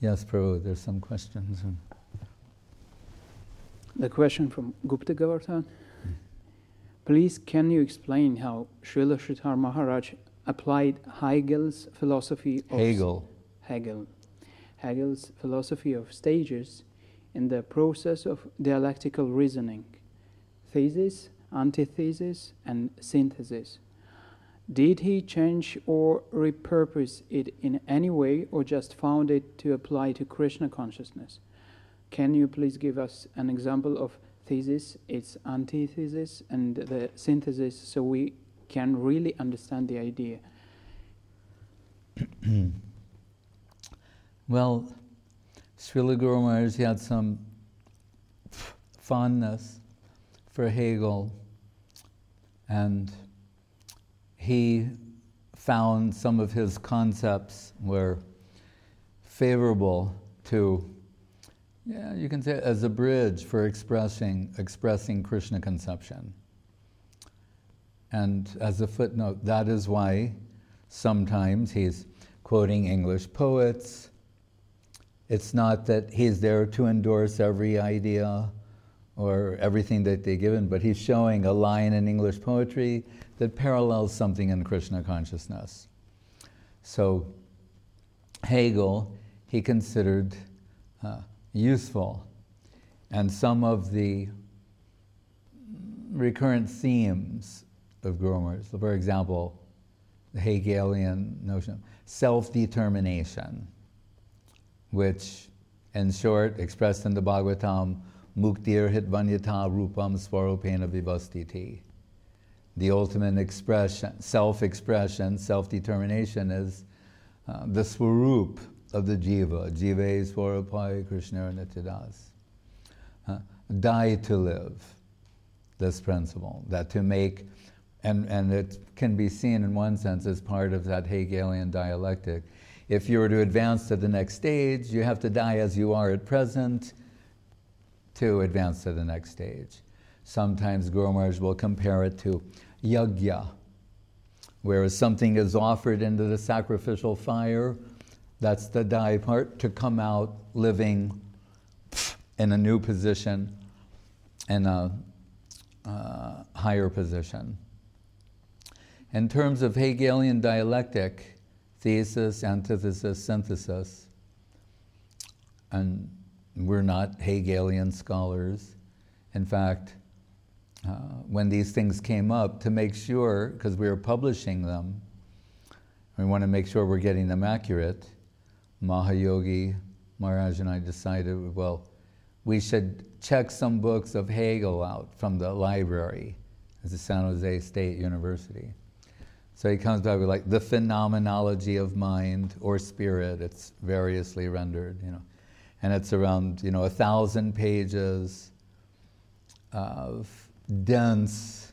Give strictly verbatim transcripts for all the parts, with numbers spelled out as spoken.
Yes, Prabhu, there's some questions. The question from Gupta Govardhan. Please, can you explain how Srila Sridhar Maharaj applied Hegel's philosophy of Hegel. Hegel, Hegel's philosophy of stages in the process of dialectical reasoning, thesis, antithesis, and synthesis? Did he change or repurpose it in any way, or just found it to apply to Krishna consciousness? Can you please give us an example of thesis, its antithesis, and the synthesis, so we can really understand the idea? Well, Srila Guru Maharaj had some f- fondness for Hegel, and he found some of his concepts were favorable to, yeah, you can say as a bridge for expressing expressing Krishna conception. And as a footnote, that is why sometimes he's quoting English poets. It's not that he's there to endorse every idea or everything that they've given, but he's showing a line in English poetry that parallels something in Krishna consciousness. So Hegel, he considered uh, useful. And some of the recurrent themes of Guru Maharaj, so for example, the Hegelian notion of self-determination, which, in short, expressed in the Bhagavatam, muktir hitvanyata rupam svarupena vivastiti. The ultimate expression, self-expression, self-determination is uh, the swarup of the jiva. Jiva swarupai Krishna nityadas. Uh, die to live, this principle, that to make, and, and it can be seen in one sense as part of that Hegelian dialectic. If you were to advance to the next stage, you have to die as you are at present to advance to the next stage. Sometimes Guru Maharaj will compare it to yajna, whereas something is offered into the sacrificial fire, that's the die part, to come out living in a new position, in a uh, higher position. In terms of Hegelian dialectic, thesis, antithesis, synthesis, and we're not Hegelian scholars. In fact, uh, when these things came up, to make sure, because we were publishing them, we want to make sure we're getting them accurate, Mahayogi Maharaj and I decided, well, we should check some books of Hegel out from the library at the San Jose State University. So he comes back with like the phenomenology of mind or spirit, it's variously rendered, you know. And it's around, you know, a thousand pages of dense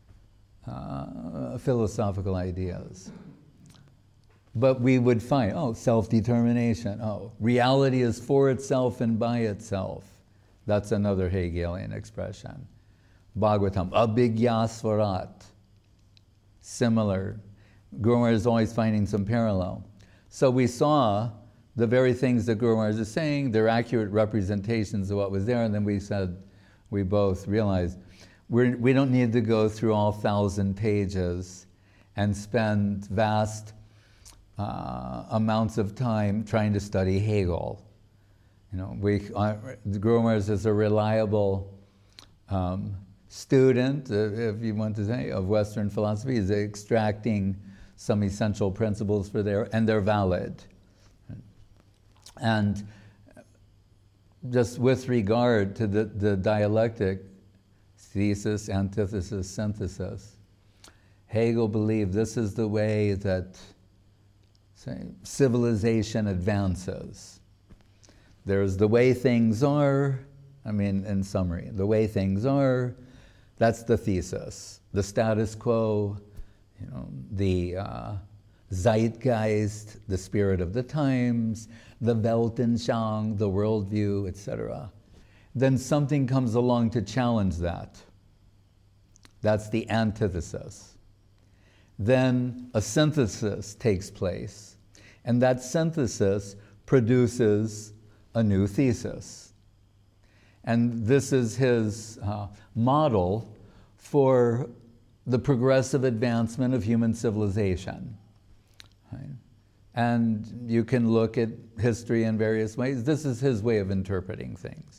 uh, philosophical ideas. But we would find, oh, self-determination, oh, reality is for itself and by itself. That's another Hegelian expression. Bhagavatam, abhigya svarat. Similar. Guru Maharaj is always finding some parallel. So we saw the very things that Guru Maharaj is saying, they're accurate representations of what was there, and then we said, we both realized, we're, we don't need to go through all thousand pages and spend vast uh, amounts of time trying to study Hegel. You know, we, uh, Guru Maharaj is a reliable um, student, uh, if you want to say, of Western philosophy. He's extracting some essential principles for there, and they're valid. And just with regard to the, the dialectic, thesis, antithesis, synthesis, Hegel believed this is the way that, say, civilization advances. There's the way things are, I mean, in summary, the way things are, that's the thesis. The status quo, you know, the uh, zeitgeist, the spirit of the times, the Weltanschauung, the worldview, et cetera. Then something comes along to challenge that. That's the antithesis. Then a synthesis takes place, and that synthesis produces a new thesis. And this is his uh, model for the progressive advancement of human civilization. Right? And you can look at history in various ways. This is his way of interpreting things.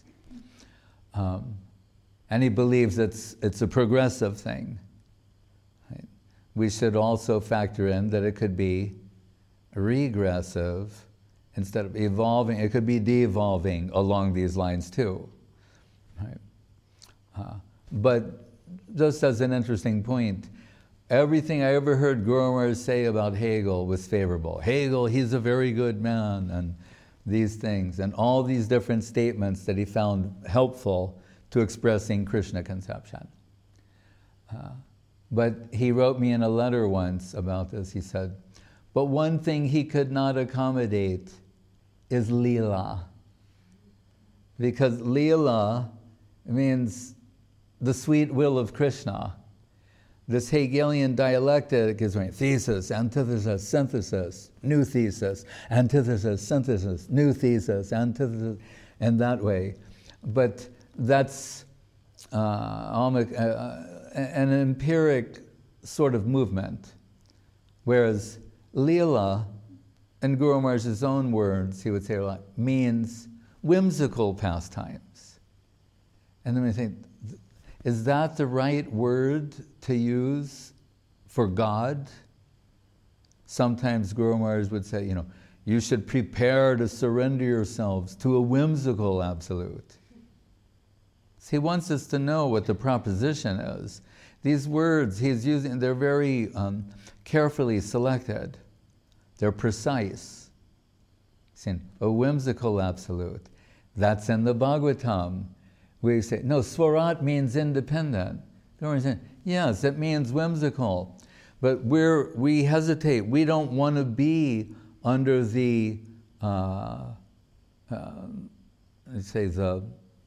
Um, and he believes it's, it's a progressive thing. Right? We should also factor in that it could be regressive instead of evolving. It could be de-evolving along these lines too. Right? Uh, but just as an interesting point, everything I ever heard Gromer say about Hegel was favorable. Hegel, he's a very good man, and these things, and all these different statements that he found helpful to expressing Krishna conception. Uh, but he wrote me in a letter once about this. He said, but one thing he could not accommodate is Leela. Because Leela means the sweet will of Krishna. This Hegelian dialectic is right, thesis, antithesis, synthesis, new thesis, antithesis, synthesis, new thesis, antithesis, and that way. But that's uh, uh, an empiric sort of movement, whereas Leela, in Guru Maharaj's own words, he would say a lot, means whimsical pastimes. And then we think, is that the right word to use for God? Sometimes Guru Maharaj would say, you know, you should prepare to surrender yourselves to a whimsical absolute. So he wants us to know what the proposition is. These words he's using, they're very um, carefully selected. They're precise. See, a whimsical absolute. That's in the Bhagavatam. We say, no, Swarat means independent. Yes, it means whimsical. But we're, we hesitate. We don't want to be under the, uh, uh, let's say, the,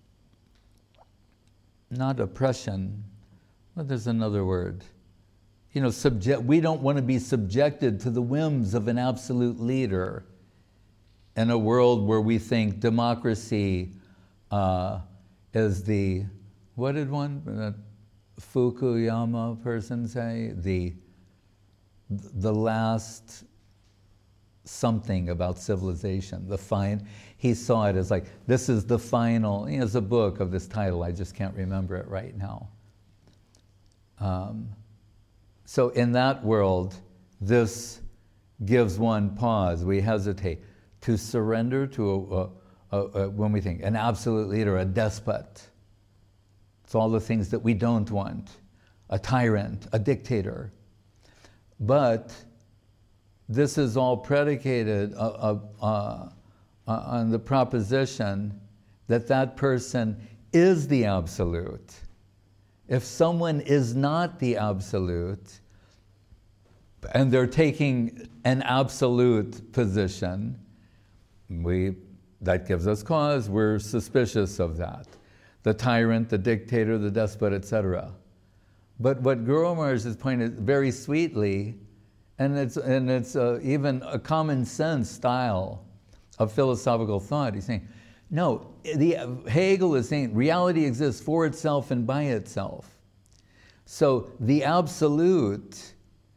not oppression, but there's another word. You know, subject, we don't want to be subjected to the whims of an absolute leader in a world where we think democracy uh, is the, what did one, uh, Fukuyama person say? The, the last something about civilization, the fine, he saw it as like, this is the final, he has a book of this title, I just can't remember it right now. Um, so in that world, this gives one pause, we hesitate to surrender to, a, a, a, a, when we think, an absolute leader, a despot. It's all the things that we don't want, a tyrant, a dictator. But this is all predicated uh, uh, uh, on the proposition that that person is the absolute. If someone is not the absolute, and they're taking an absolute position, we, that gives us cause, we're suspicious of that. The tyrant, the dictator, the despot, et cetera. But what Guru Maharaj is pointing very sweetly, and it's, and it's uh, even a common sense style of philosophical thought, he's saying, no, the, Hegel is saying reality exists for itself and by itself. So the absolute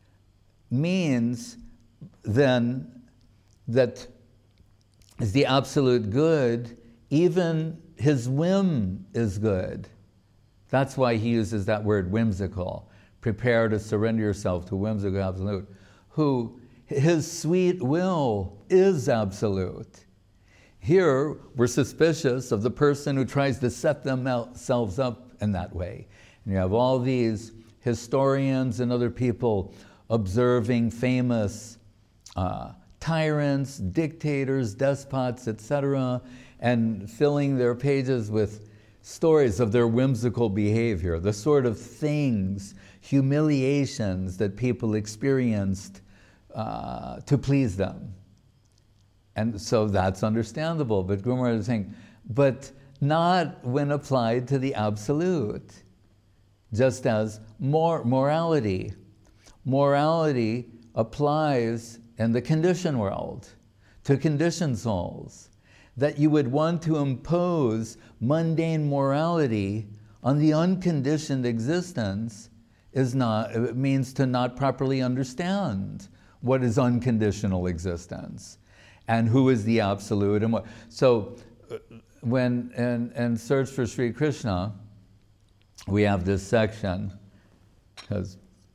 means then that is the absolute good, even his whim is good. That's why he uses that word whimsical. Prepare to surrender yourself to whimsical absolute, who his sweet will is absolute. Here, we're suspicious of the person who tries to set themselves up in that way. And you have all these historians and other people observing famous uh, tyrants, dictators, despots, et cetera, and filling their pages with stories of their whimsical behavior, the sort of things, humiliations that people experienced uh, to please them. And so that's understandable, but Guru Maharaj is saying, but not when applied to the absolute. Just as mor- morality. Morality applies in the conditioned world to conditioned souls, that you would want to impose mundane morality on the unconditioned existence is not, it means to not properly understand what is unconditional existence and who is the absolute and what. So when, in, in Search for Sri Krishna, we have this section, because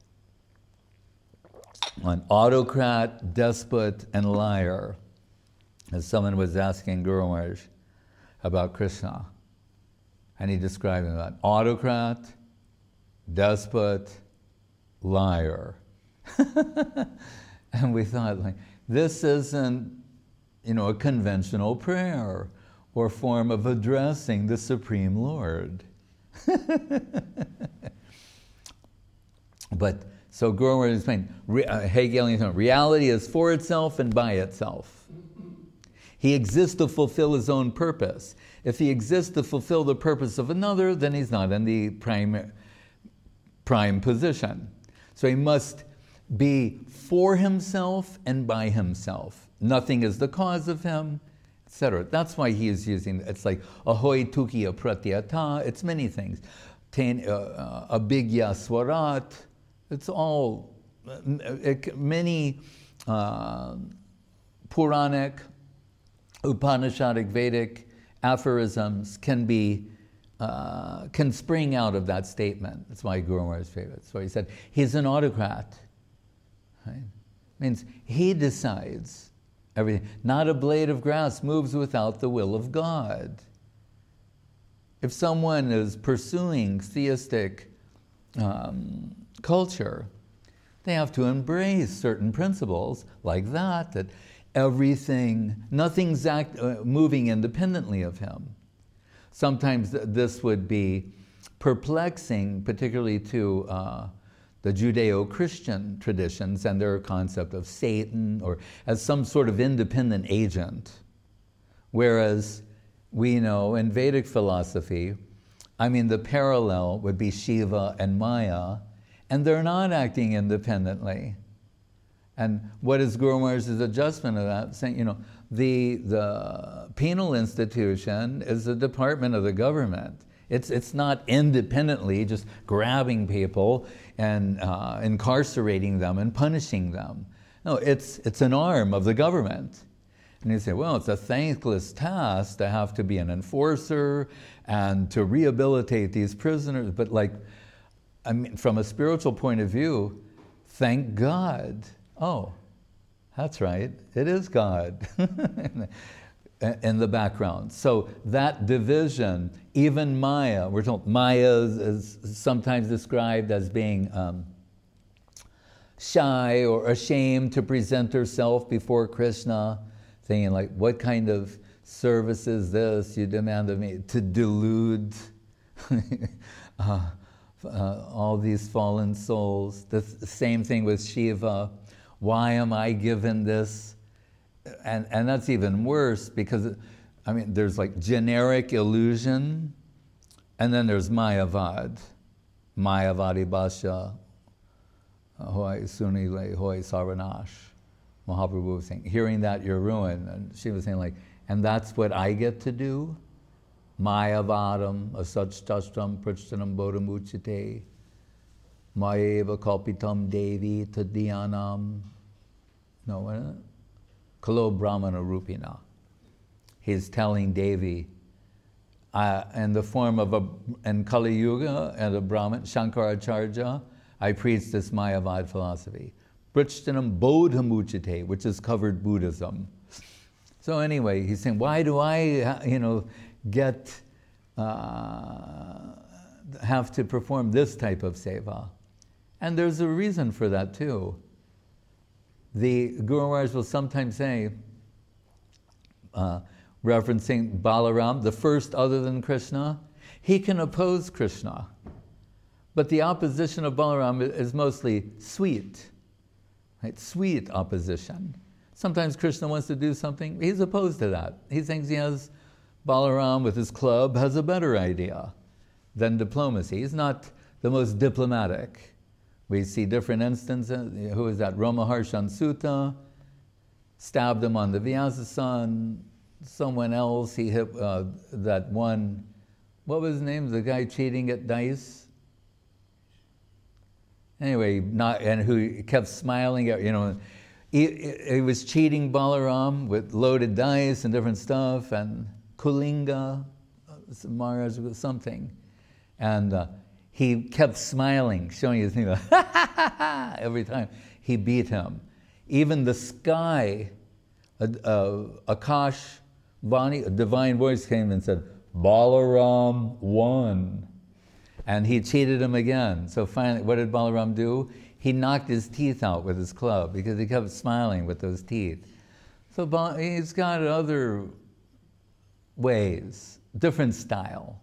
on autocrat, despot, and liar, as someone was asking Guru Maharaj about Krishna, and he described him about autocrat, despot, liar. And we thought, like, this isn't, you know, a conventional prayer or form of addressing the Supreme Lord. But so Guru Maharaj explained, re, uh, Hegelian, reality is for itself and by itself. He exists to fulfill his own purpose. If he exists to fulfill the purpose of another, then he's not in the prime, prime position. So he must be for himself and by himself. Nothing is the cause of him, et cetera. That's why he is using, it's like ahoy tukiya pratyata, it's many things. Ten, uh, uh, abhigya swarat, it's all, uh, it, many uh, Puranic, Upanishadic, Vedic aphorisms can be, uh, can spring out of that statement. That's why Guru Maharaj's favorite. So he said, he's an autocrat. Right? Means he decides everything. Not a blade of grass moves without the will of God. If someone is pursuing theistic um, culture, they have to embrace certain principles like that, that everything, nothing's act, uh, moving independently of him. Sometimes th- this would be perplexing, particularly to uh, the Judeo-Christian traditions and their concept of Satan or as some sort of independent agent. Whereas we know in Vedic philosophy, I mean, the parallel would be Shiva and Maya, and they're not acting independently. And what is Guru Maharaj's adjustment of that? Saying, you know, the, the penal institution is a department of the government. It's, it's not independently just grabbing people and uh, incarcerating them and punishing them. No, it's, it's an arm of the government. And you say, well, it's a thankless task to have to be an enforcer and to rehabilitate these prisoners. But like, I mean, from a spiritual point of view, thank God. Oh, that's right, it is God in the background. So that division, even Maya, we're told Maya is, is sometimes described as being um, shy or ashamed to present herself before Krishna, thinking like, what kind of service is this you demand of me? To delude uh, uh, all these fallen souls. The same thing with Shiva. Why am I given this? And, and that's even worse because, I mean, there's like generic illusion, and then there's Mayavad. Mayavadi Basha, Hoy Sunile, Hoy Sarvanash. Mahaprabhu was saying, hearing that you're ruined. And she was saying like, and that's what I get to do? Mayavadam, asajtashtam, prachtanam bodhamuchite. Mayeva kalpitam devi tadhyanam. No, what is it? Kalo brahmana rupina. He's telling Devi, uh, in the form of a, in Kali Yuga, and a Brahman, Shankaracharya, I preach this Mayavad philosophy. Prachtanam bodhamuchite, which is covered Buddhism. So anyway, he's saying, why do I, you know, get, uh, have to perform this type of seva? And there's a reason for that too. The Guru Maharaj will sometimes say, uh, referencing Balaram, the first other than Krishna, he can oppose Krishna. But the opposition of Balaram is mostly sweet, right? Sweet opposition. Sometimes Krishna wants to do something, he's opposed to that. He thinks he has, Balaram with his club has a better idea than diplomacy. He's not the most diplomatic. We see different instances. Who is that? Ramaharshan Sutta. stabbed him on the Vyasa-san. Someone else, he hit uh, that one, what was his name? The guy cheating at dice? Anyway, not, and who kept smiling at, you know, he, he was cheating Balaram with loaded dice and different stuff, and Kulinga, Maharaj was something. And uh, he kept smiling, showing his thing, every time he beat him. Even the sky, uh, uh, Akash Vani, a divine voice came and said, Balaram won. And he cheated him again. So finally, what did Balaram do? He knocked his teeth out with his club because he kept smiling with those teeth. So he's got other ways, different style.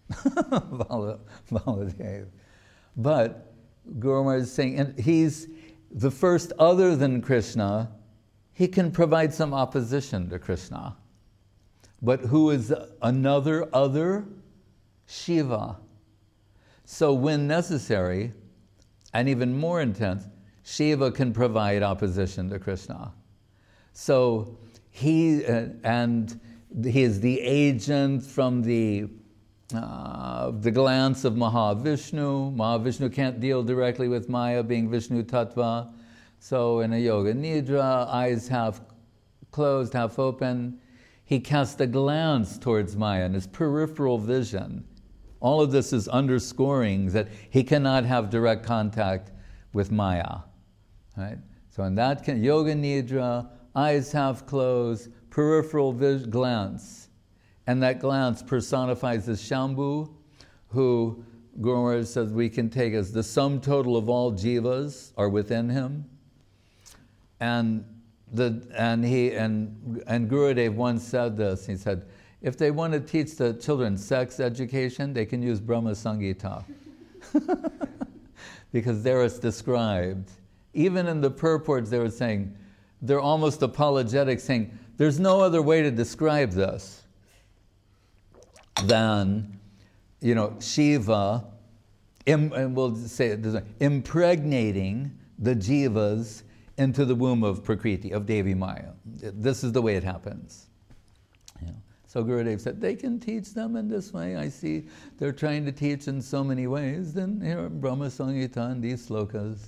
Baladev. But Guru Maharaj is saying, and he's the first other than Krishna, he can provide some opposition to Krishna. But who is another other? Shiva. So when necessary, and even more intense, Shiva can provide opposition to Krishna. So he, uh, and he is the agent from the, uh, the glance of Mahavishnu. Mahavishnu can't deal directly with Maya, being Vishnu Tattva. So in a Yoga Nidra, eyes half closed, half open, he casts a glance towards Maya in his peripheral vision. All of this is underscoring that he cannot have direct contact with Maya. Right? So in that Yoga Nidra, eyes half closed, peripheral vis- glance. And that glance personifies the Shambhu, who Guru Maharaj says we can take as the sum total of all jivas are within him. And the and he and and Gurudev once said this. He said, if they want to teach the children sex education, they can use Brahma Sangita. Because there it's described. Even in the purports they were saying, they're almost apologetic, saying, there's no other way to describe this than, you know, Shiva, im, and we'll say it this way, impregnating the jivas into the womb of Prakriti, of Devi Maya. This is the way it happens. You know. So Gurudev said, they can teach them in this way. I see they're trying to teach in so many ways. Then here, Brahma Sangita and these slokas.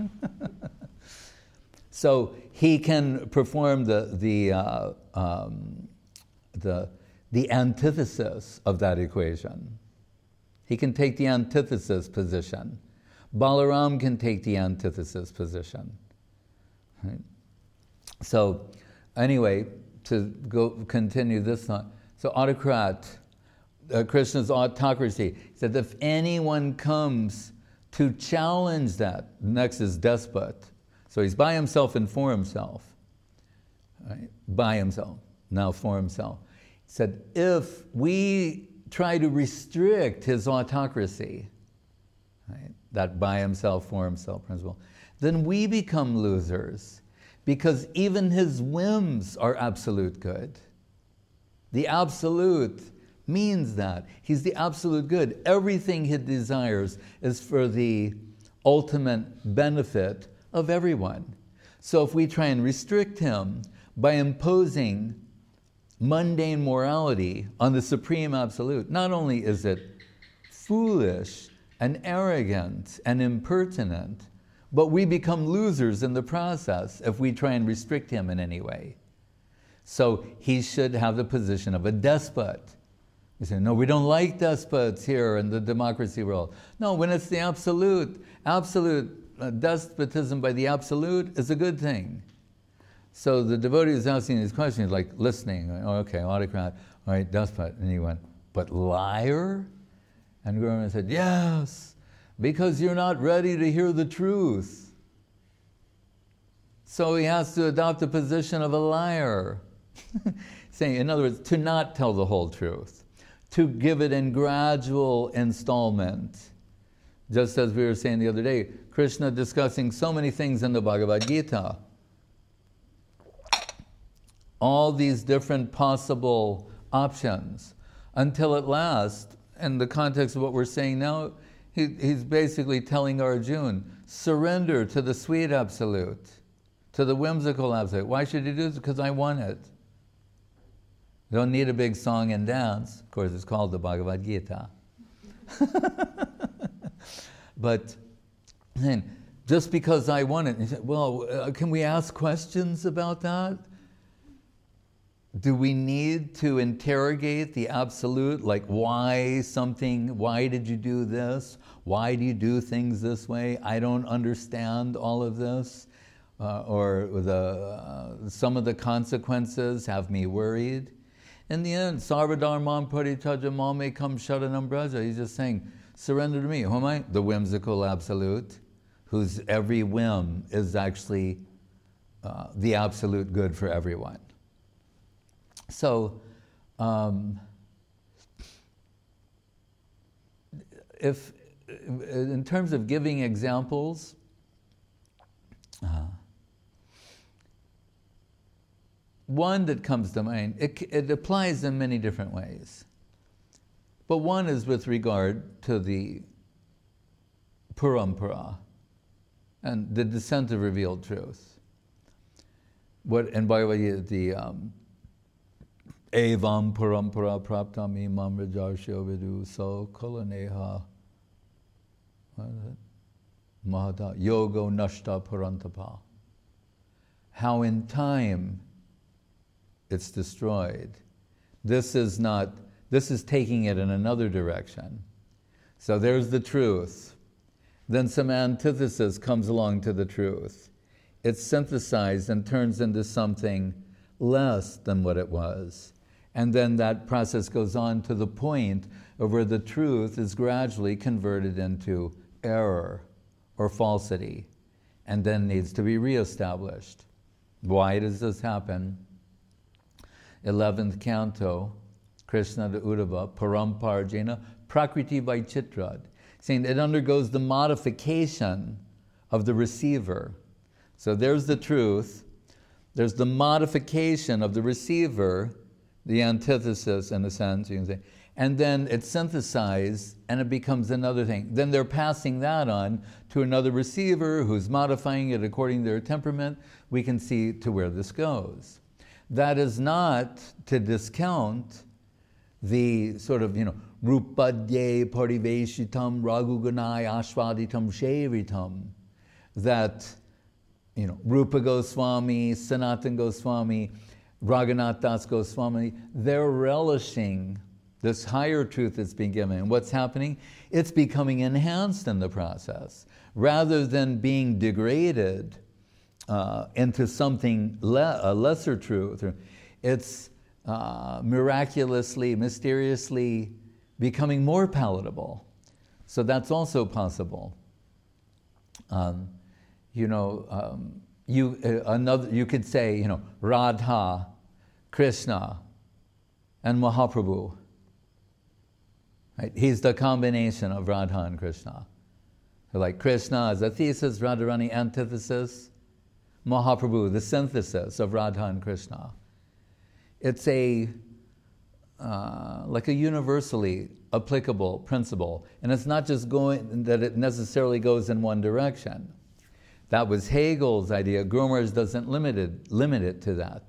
So he can perform the the uh, um, the the antithesis of that equation. He can take the antithesis position. Balaram can take the antithesis position. Right? So, anyway, to go continue this thought. So, autocrat, uh, Krishna's autocracy, he said if anyone comes to challenge that, next is despot. So he's by himself and for himself. Right? By himself, now for himself. He said, if we try to restrict his autocracy, right, that by himself, for himself principle, then we become losers, because even his whims are absolute good. The absolute means that. He's the absolute good. Everything he desires is for the ultimate benefit of everyone. So if we try and restrict him by imposing mundane morality on the Supreme Absolute, not only is it foolish and arrogant and impertinent, but we become losers in the process if we try and restrict him in any way. So he should have the position of a despot. We say, no, we don't like despots here in the democracy world. No, when it's the absolute, absolute uh, despotism by the absolute is a good thing. So the devotee is asking these questions, like listening. Oh, okay, autocrat, all right, despot. And he went, but liar? And Guru Maharaj said, yes, because you're not ready to hear the truth. So he has to adopt the position of a liar. Saying, in other words, to not tell the whole truth, to give it in gradual installment. Just as we were saying the other day, Krishna discussing so many things in the Bhagavad Gita. All these different possible options, until at last, in the context of what we're saying now, he, he's basically telling Arjuna, surrender to the sweet absolute, to the whimsical absolute. Why should you do this? Because I want it. Don't need a big song and dance. Of course, it's called the Bhagavad Gita. But then, just because I want it, you say, well, uh, can we ask questions about that? Do we need to interrogate the absolute, like why something, why did you do this? Why do you do things this way? I don't understand all of this. Uh, or the, uh, some of the consequences have me worried. In the end, Sarvadharman Parityajya Mame Kam Sharanam Braja. He's just saying, surrender to me. Who am I? The whimsical absolute, whose every whim is actually uh, the absolute good for everyone. So, um, if, in terms of giving examples, uh, one that comes to mind, it, it applies in many different ways. But one is with regard to the parampara and the descent of revealed truth. What, and by the way, the um, Evam parampara praptam imam rajarsho vidu so kolaneha mahata yogo nashta parantapa. How in time it's destroyed. This is not, this is taking it in another direction. So there's the truth. Then some antithesis comes along to the truth. It's synthesized and turns into something less than what it was. And then that process goes on to the point of where the truth is gradually converted into error or falsity, and then needs to be reestablished. Why does this happen? eleventh canto, Krishna to Uddhava, Paramparjena, Prakriti Vaichitrad, saying it undergoes the modification of the receiver. So there's the truth, there's the modification of the receiver, the antithesis in a sense, you can say, and then it's synthesized and it becomes another thing. Then they're passing that on to another receiver who's modifying it according to their temperament. We can see to where this goes. That is not to discount the sort of, you know, rupadye pariveshitam raguganai ashvaditam shevitam, that, you know, Rupa Goswami, Sanatan Goswami, Raghunath Das Goswami, they're relishing this higher truth that's being given. And what's happening? It's becoming enhanced in the process. Rather than being degraded uh, into something, le- a lesser truth, it's uh, miraculously, mysteriously becoming more palatable. So that's also possible. Um, you know, um, you, uh, another, you could say, you know, Radha, Krishna, and Mahaprabhu. Right? He's the combination of Radha and Krishna. So like Krishna is a thesis, Radharani antithesis, Mahaprabhu, the synthesis of Radha and Krishna. It's a, uh, like a universally applicable principle. And it's not just going, that it necessarily goes in one direction. That was Hegel's idea. Gromers doesn't limit it, limit it to that.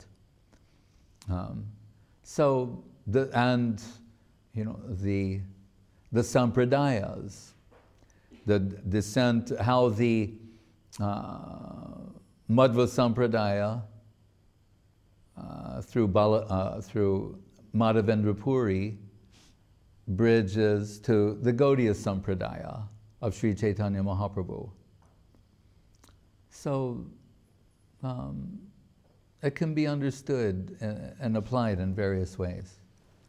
Um, so, the, and, you know, the, the sampradayas, the descent, how the uh, Madhva Sampradaya uh, through, Bala, uh, through Madhavendra Puri bridges to the Gaudiya Sampradaya of Sri Chaitanya Mahaprabhu. So um, it can be understood and, and applied in various ways.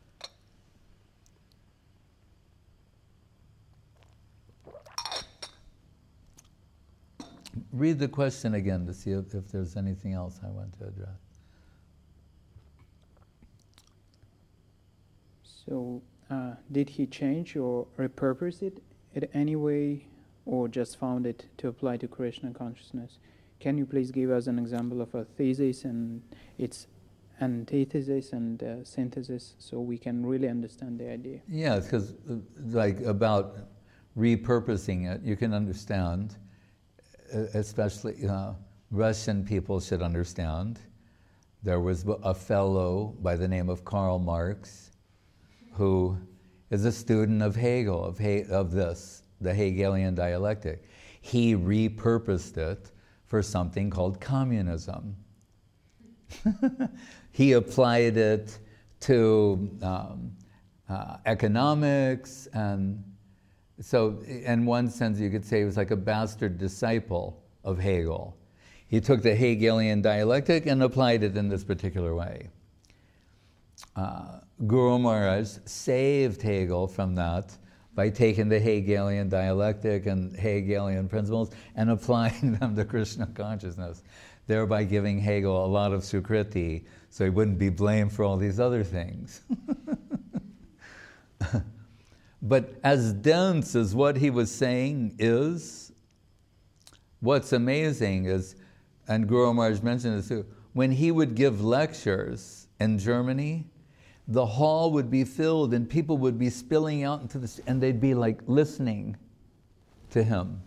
Read the question again to see if, if there's anything else I want to address. So, uh, did he change or repurpose it in any way, or just found it to apply to Krishna consciousness? Can you please give us an example of a thesis and its antithesis and uh, synthesis, so we can really understand the idea? Yeah, because uh, like about repurposing it, you can understand, especially uh, Russian people should understand. There was a fellow by the name of Karl Marx who is a student of Hegel, of, he- of this, the Hegelian dialectic. He repurposed it for something called communism. He applied it to um, uh, economics, and so in one sense you could say he was like a bastard disciple of Hegel. He took the Hegelian dialectic and applied it in this particular way. Uh, Guru Maharaj saved Hegel from that by taking the Hegelian dialectic and Hegelian principles and applying them to Krishna consciousness, thereby giving Hegel a lot of sukriti so he wouldn't be blamed for all these other things. But as dense as what he was saying is, what's amazing is, and Guru Maharaj mentioned this too, when he would give lectures in Germany, the hall would be filled and people would be spilling out into the, and they'd be like listening to him.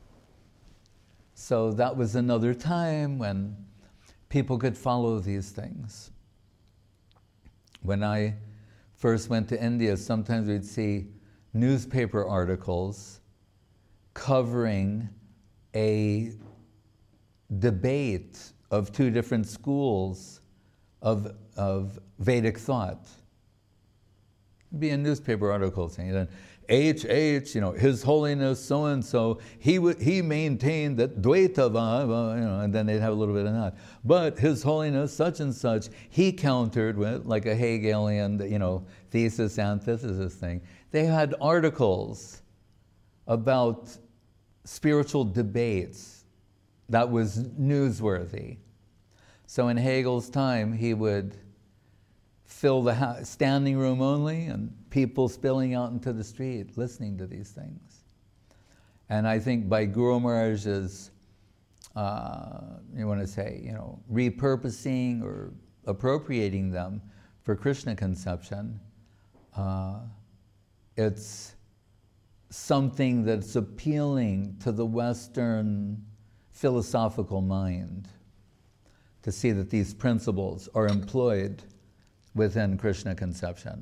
So that was another time when people could follow these things. When I first went to India, sometimes we'd see newspaper articles covering a debate of two different schools of, of Vedic thought. It'd be a newspaper article saying that H H, you know, His Holiness so-and-so, he w- he maintained that Dvaitava, you know, and then they'd have a little bit of that. But His Holiness such and such, he countered with like a Hegelian, you know, thesis, antithesis thing. They had articles about spiritual debates that was newsworthy. So in Hegel's time, he would fill the ha- standing room only and people spilling out into the street listening to these things. And I think by Guru Maharaj's, uh, you want to say, you know, repurposing or appropriating them for Krishna conception, uh, it's something that's appealing to the Western philosophical mind, to see that these principles are employed within Krishna conception.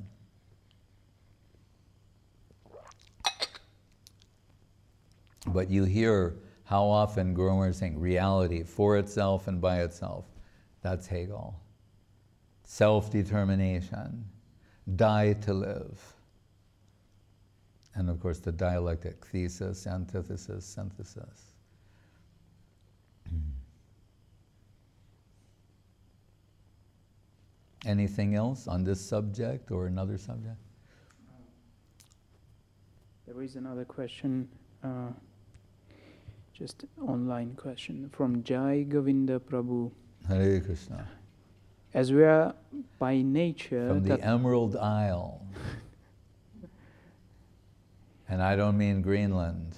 But you hear how often Guru Maharaj is saying reality for itself and by itself. That's Hegel. Self-determination, die to live. And of course the dialectic, thesis, antithesis, synthesis. Anything else on this subject or another subject? There is another question, uh, just online question from Jai Govinda Prabhu. Hare Krishna. As we are by nature... From the Emerald Isle. And I don't mean Greenland.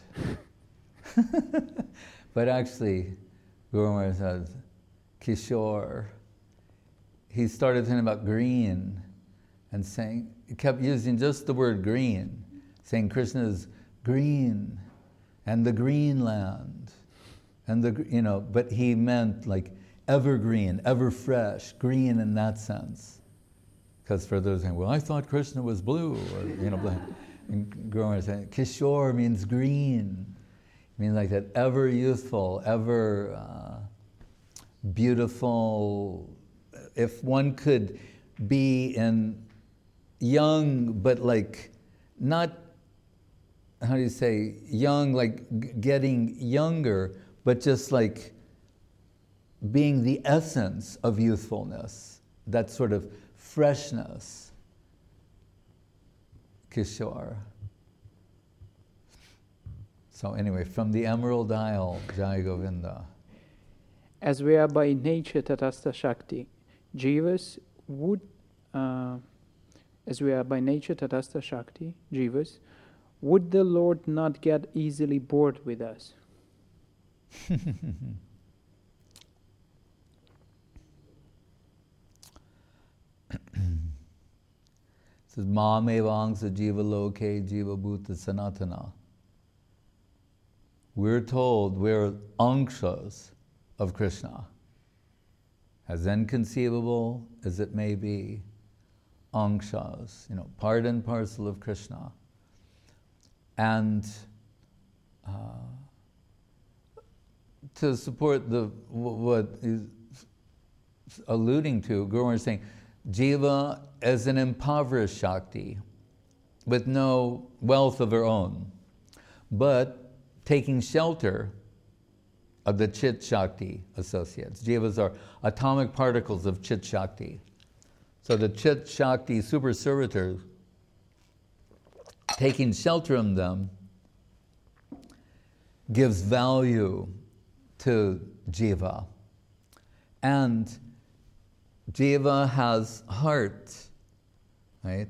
But actually, Guru Maharaj says, Kishore, he started talking about green and saying, he kept using just the word green, saying Krishna is green and the green land. And the, you know, but he meant like evergreen, ever fresh, green in that sense. Because for those saying, well, I thought Krishna was blue, or, you know, black. And Guru Maharaj saying, Kishore means green. It means like that ever youthful, ever uh, beautiful. If one could be in young, but like not, how do you say, young, like g- getting younger, but just like being the essence of youthfulness, that sort of freshness. Kishore. So anyway, from the Emerald Isle, Jai Govinda. As we are by nature Tatastha Shakti, Jivas would, uh, as we are by nature Tatastha Shakti, Jivas, would the Lord not get easily bored with us? It says, Mamevangsa jiva loke jiva bhuta sanatana. We're told we're angshas of Krishna, as inconceivable as it may be, angshas, you know, part and parcel of Krishna. And uh, to support the what is alluding to, Guru Maharaj is saying, Jiva is an impoverished Shakti with no wealth of her own, but taking shelter of the Chit Shakti associates. Jivas are atomic particles of Chit Shakti. So the Chit Shakti super servitors, taking shelter in them, gives value to Jiva. And Jiva has heart, right?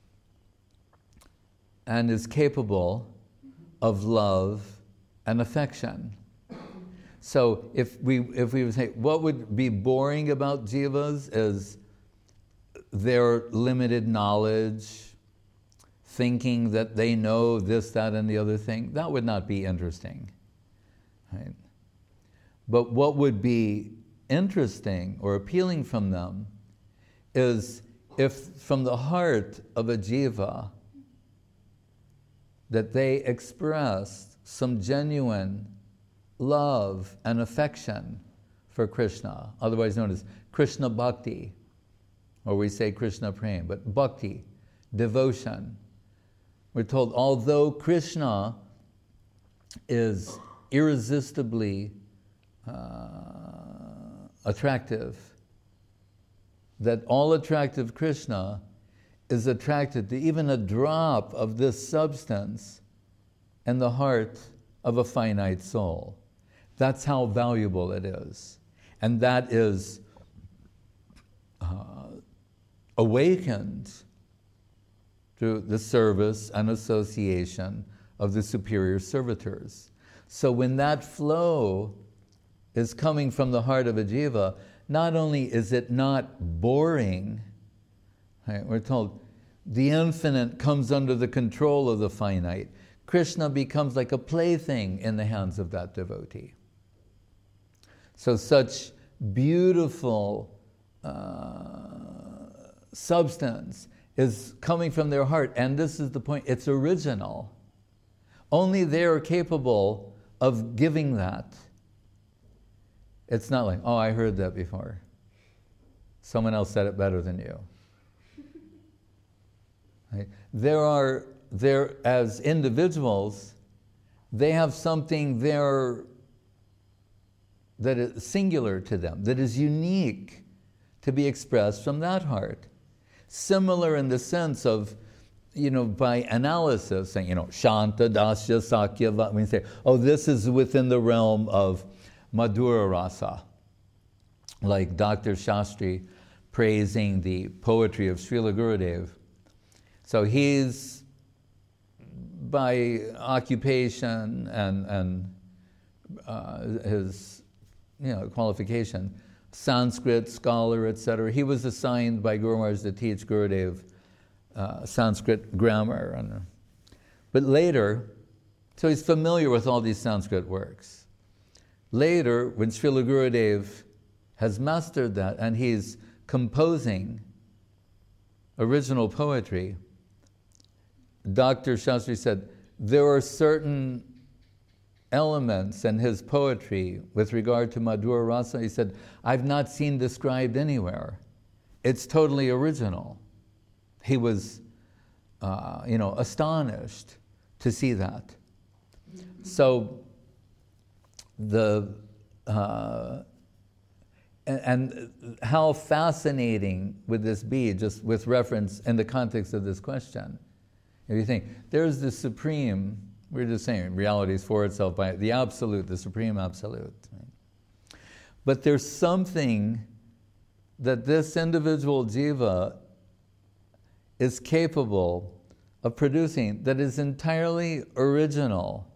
And is capable of love and affection. So if we if we would say what would be boring about jivas is their limited knowledge, thinking that they know this, that, and the other thing, that would not be interesting, right? But what would be interesting or appealing from them is if from the heart of a jiva that they express some genuine love and affection for Krishna, otherwise known as Krishna Bhakti, or we say Krishna Prem, but Bhakti, devotion. We're told, although Krishna is irresistibly uh, attractive, that all attractive Krishna is attracted to even a drop of this substance in the heart of a finite soul. That's how valuable it is. And that is uh, awakened through the service and association of the superior servitors. So when that flow is coming from the heart of a jiva, not only is it not boring, right, we're told the infinite comes under the control of the finite. Krishna becomes like a plaything in the hands of that devotee. So such beautiful uh, substance is coming from their heart, and this is the point, it's original. Only they are capable of giving that. It's not like, oh, I heard that before. Someone else said it better than you. Right? There are, there as individuals, they have something there that is singular to them, that is unique to be expressed from that heart. Similar in the sense of, you know, by analysis, saying, you know, Shanta, Dasya, Sakya, we say, oh, this is within the realm of Madhura Rasa, like Doctor Shastri praising the poetry of Srila Gurudev. So he's, by occupation and, and uh, his you know, qualification, Sanskrit scholar, et cetera. He was assigned by Guru Maharaj to teach Gurudev uh, Sanskrit grammar. And, but later, so he's familiar with all these Sanskrit works. Later, when Srila Gurudev has mastered that and he's composing original poetry, Doctor Shastri said, there are certain elements in his poetry with regard to Madhura Rasa, he said, I've not seen described anywhere. It's totally original. He was, uh, you know, astonished to see that. So, the, uh, and, and how fascinating would this be, just with reference in the context of this question? If you think, there's the supreme, we're just saying, reality is for itself by the absolute, the supreme absolute. Right? But there's something that this individual jiva is capable of producing that is entirely original.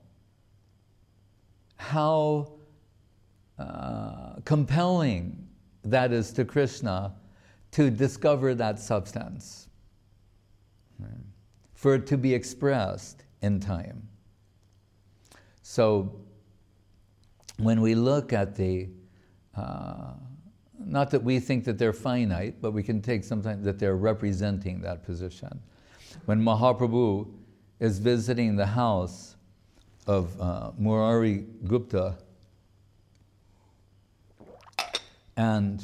How uh, compelling that is to Krishna to discover that substance, right? For it to be expressed in time. So when we look at the Uh, not that we think that they're finite, but we can take sometimes that they're representing that position. When Mahaprabhu is visiting the house of uh, Murari Gupta, and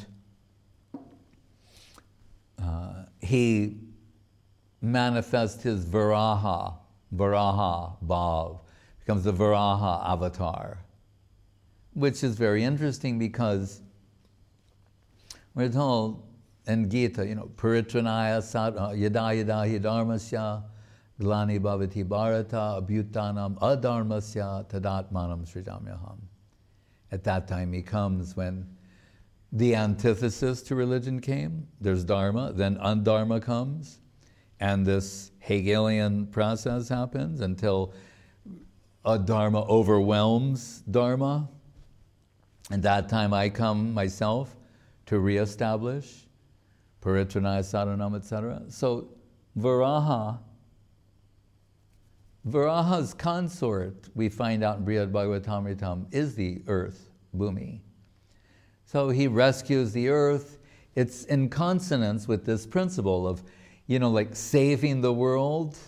uh, he manifests his Varaha, Varaha Bhav, becomes the Varaha avatar, which is very interesting because we're told in Gita, you know, Paritranaya sat yada yada hi dharmasya glani bhavati bharata abhyutanam adharmasya tadatmanam srijamyaham. At that time he comes when the antithesis to religion came. There's dharma, then undharma comes, and this Hegelian process happens until adharma overwhelms dharma. And that time I come myself to reestablish Paritranaya Sadhanam, et cetera. So Varaha, Varaha's consort, we find out in Brihad Bhagavatamritam, is the earth, Bhumi. So he rescues the earth. It's in consonance with this principle of, you know, like saving the world.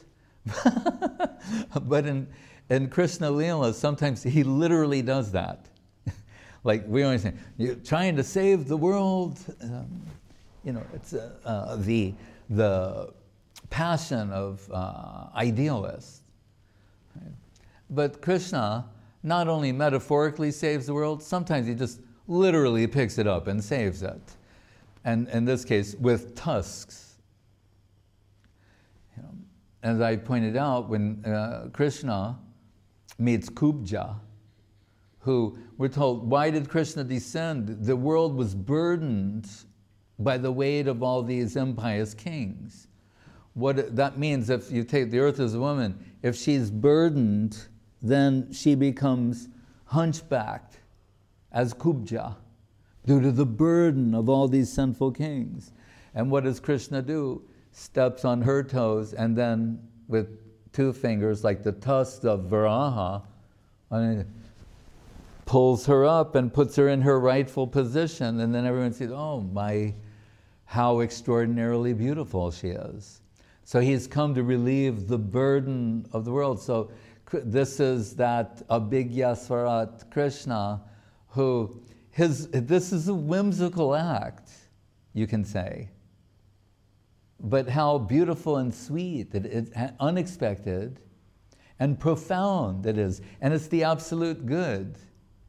But in, in Krishna Leela, sometimes he literally does that. Like we always say, you're trying to save the world. Um, you know, it's uh, uh, the the passion of uh, idealists. Right? But Krishna not only metaphorically saves the world, sometimes he just literally picks it up and saves it. And in this case, with tusks. You know, as I pointed out, when uh, Krishna meets Kubja, who we're told, why did Krishna descend? The world was burdened by the weight of all these impious kings. What that means, if you take the earth as a woman, if she's burdened, then she becomes hunchbacked as Kubja due to the burden of all these sinful kings. And what does Krishna do? Steps on her toes and then with two fingers, like the tusks of Varaha, pulls her up and puts her in her rightful position, and then everyone sees, oh my, how extraordinarily beautiful she is. So he's come to relieve the burden of the world. So this is that Abhigya Swarat Krishna, who, his, this is a whimsical act, you can say. But how beautiful and sweet, it is, unexpected and profound it is. And it's the absolute good.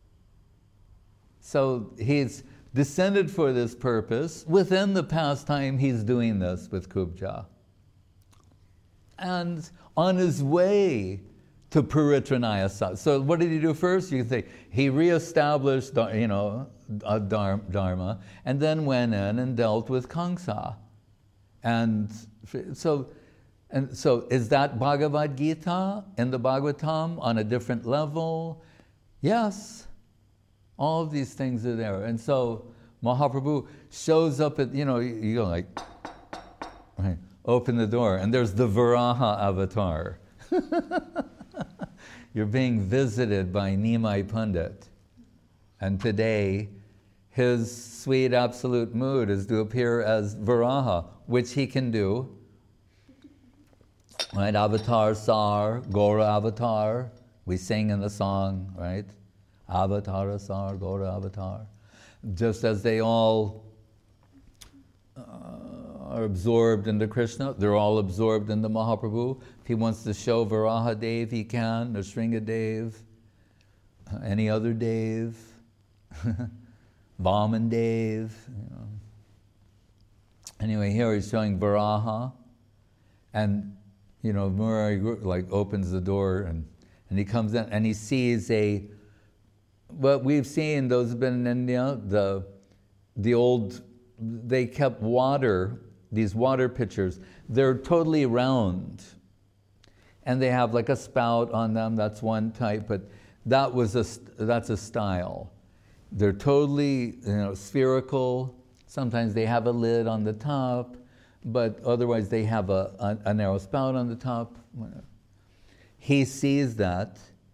So he's descended for this purpose. Within the pastime, he's doing this with Kubja. And on his way to Paritranaya Sadhanam. So what did he do first? You can say he reestablished, you know, a dharma, and then went in and dealt with Kamsa. And so, and so is that Bhagavad Gita in the Bhagavatam on a different level? Yes. All of these things are there. And so Mahaprabhu shows up at, you know, you, you go like, right, open the door, and there's the Varaha avatar. You're being visited by Nimai Pandit. And today, his sweet absolute mood is to appear as Varaha, which he can do. Right, Avatar Sar, Gora Avatar. We sing in the song, right? Avatar Sar, Gora Avatar. Just as they all uh, are absorbed into Krishna, they're all absorbed in the Mahaprabhu. If he wants to show Varaha Dev, he can, or Sringa Dev, any other Dev, Vaman Dev. You know. Anyway, here he's showing Varaha, and you know, Murari like opens the door, and, and he comes in, and he sees a, what we've seen, those who've been in India, the, the old, they kept water, these water pitchers, they're totally round. And they have like a spout on them, that's one type, but that was a, that's a style. They're totally, you know, spherical. Sometimes they have a lid on the top, but otherwise they have a, a, a narrow spout on the top. He sees that,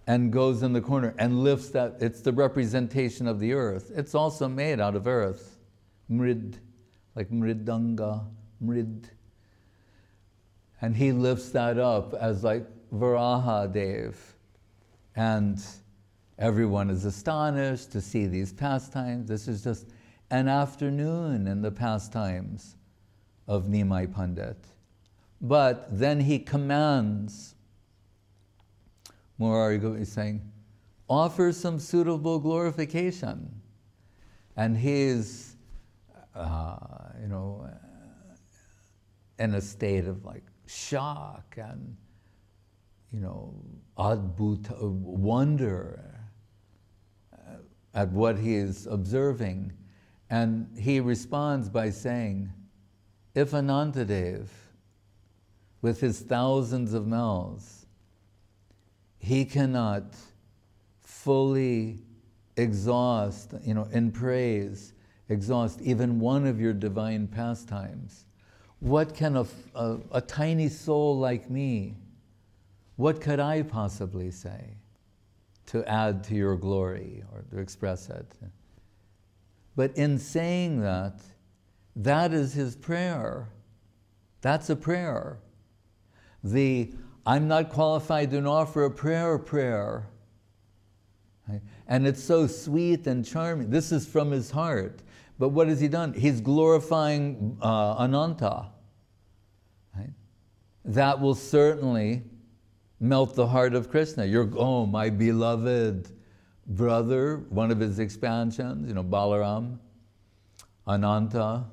and goes in the corner and lifts that. It's the representation of the earth. It's also made out of earth. Mrid, like mridanga, mrid. And he lifts that up as like Varaha Dev. And everyone is astonished to see these pastimes. This is just an afternoon in the pastimes of Nimai Pandit. But then he commands, Murari is saying, offer some suitable glorification. And he's, uh, you know, in a state of like shock and, you know, adbhuta, wonder at what he is observing. And he responds by saying, if Anantadev, with his thousands of mouths, he cannot fully exhaust, you know, in praise, exhaust even one of your divine pastimes, what can a, a, a tiny soul like me, what could I possibly say to add to your glory or to express it? But in saying that, that is his prayer. That's a prayer. The I'm not qualified to offer a prayer prayer. Right? And it's so sweet and charming. This is from his heart. But what has he done? He's glorifying uh, Ananta. Right? That will certainly melt the heart of Krishna. You're, oh, my beloved brother, one of his expansions, you know, Balaram, Ananta,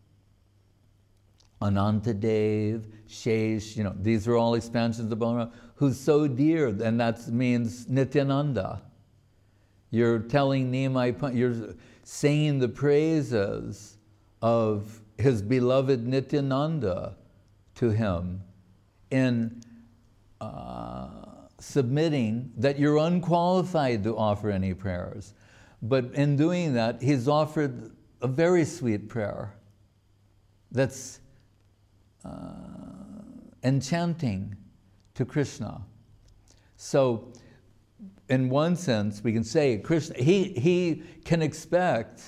Anantadev, Shesh, you know, these are all expansions of Balaram, who's so dear, and that means Nityananda. You're telling Nimai, you're singing the praises of his beloved Nityananda to him in uh, submitting that you're unqualified to offer any prayers. But in doing that, he's offered a very sweet prayer that's uh, enchanting to Krishna. So, in one sense, we can say Krishna, he, he can expect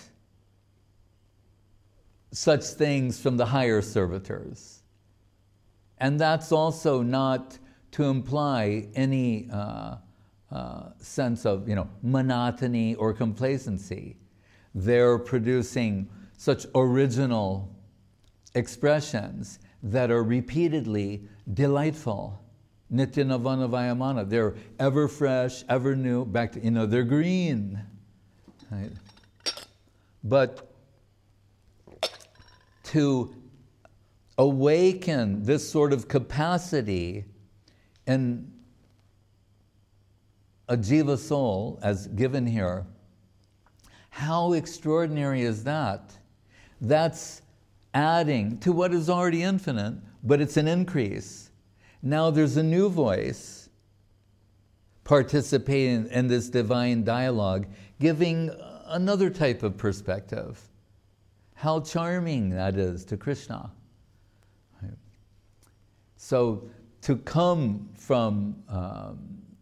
such things from the higher servitors. And that's also not to imply any uh, uh, sense of, you know, monotony or complacency. They're producing such original expressions that are repeatedly delightful. Nitya Navana Vayamana. They're ever fresh, ever new, back to, you know, they're green. Right? But to awaken this sort of capacity in a jiva soul, as given here, how extraordinary is that? That's adding to what is already infinite, but it's an increase. Now there's a new voice participating in this divine dialogue, giving another type of perspective. How charming that is to Krishna. So to come from um,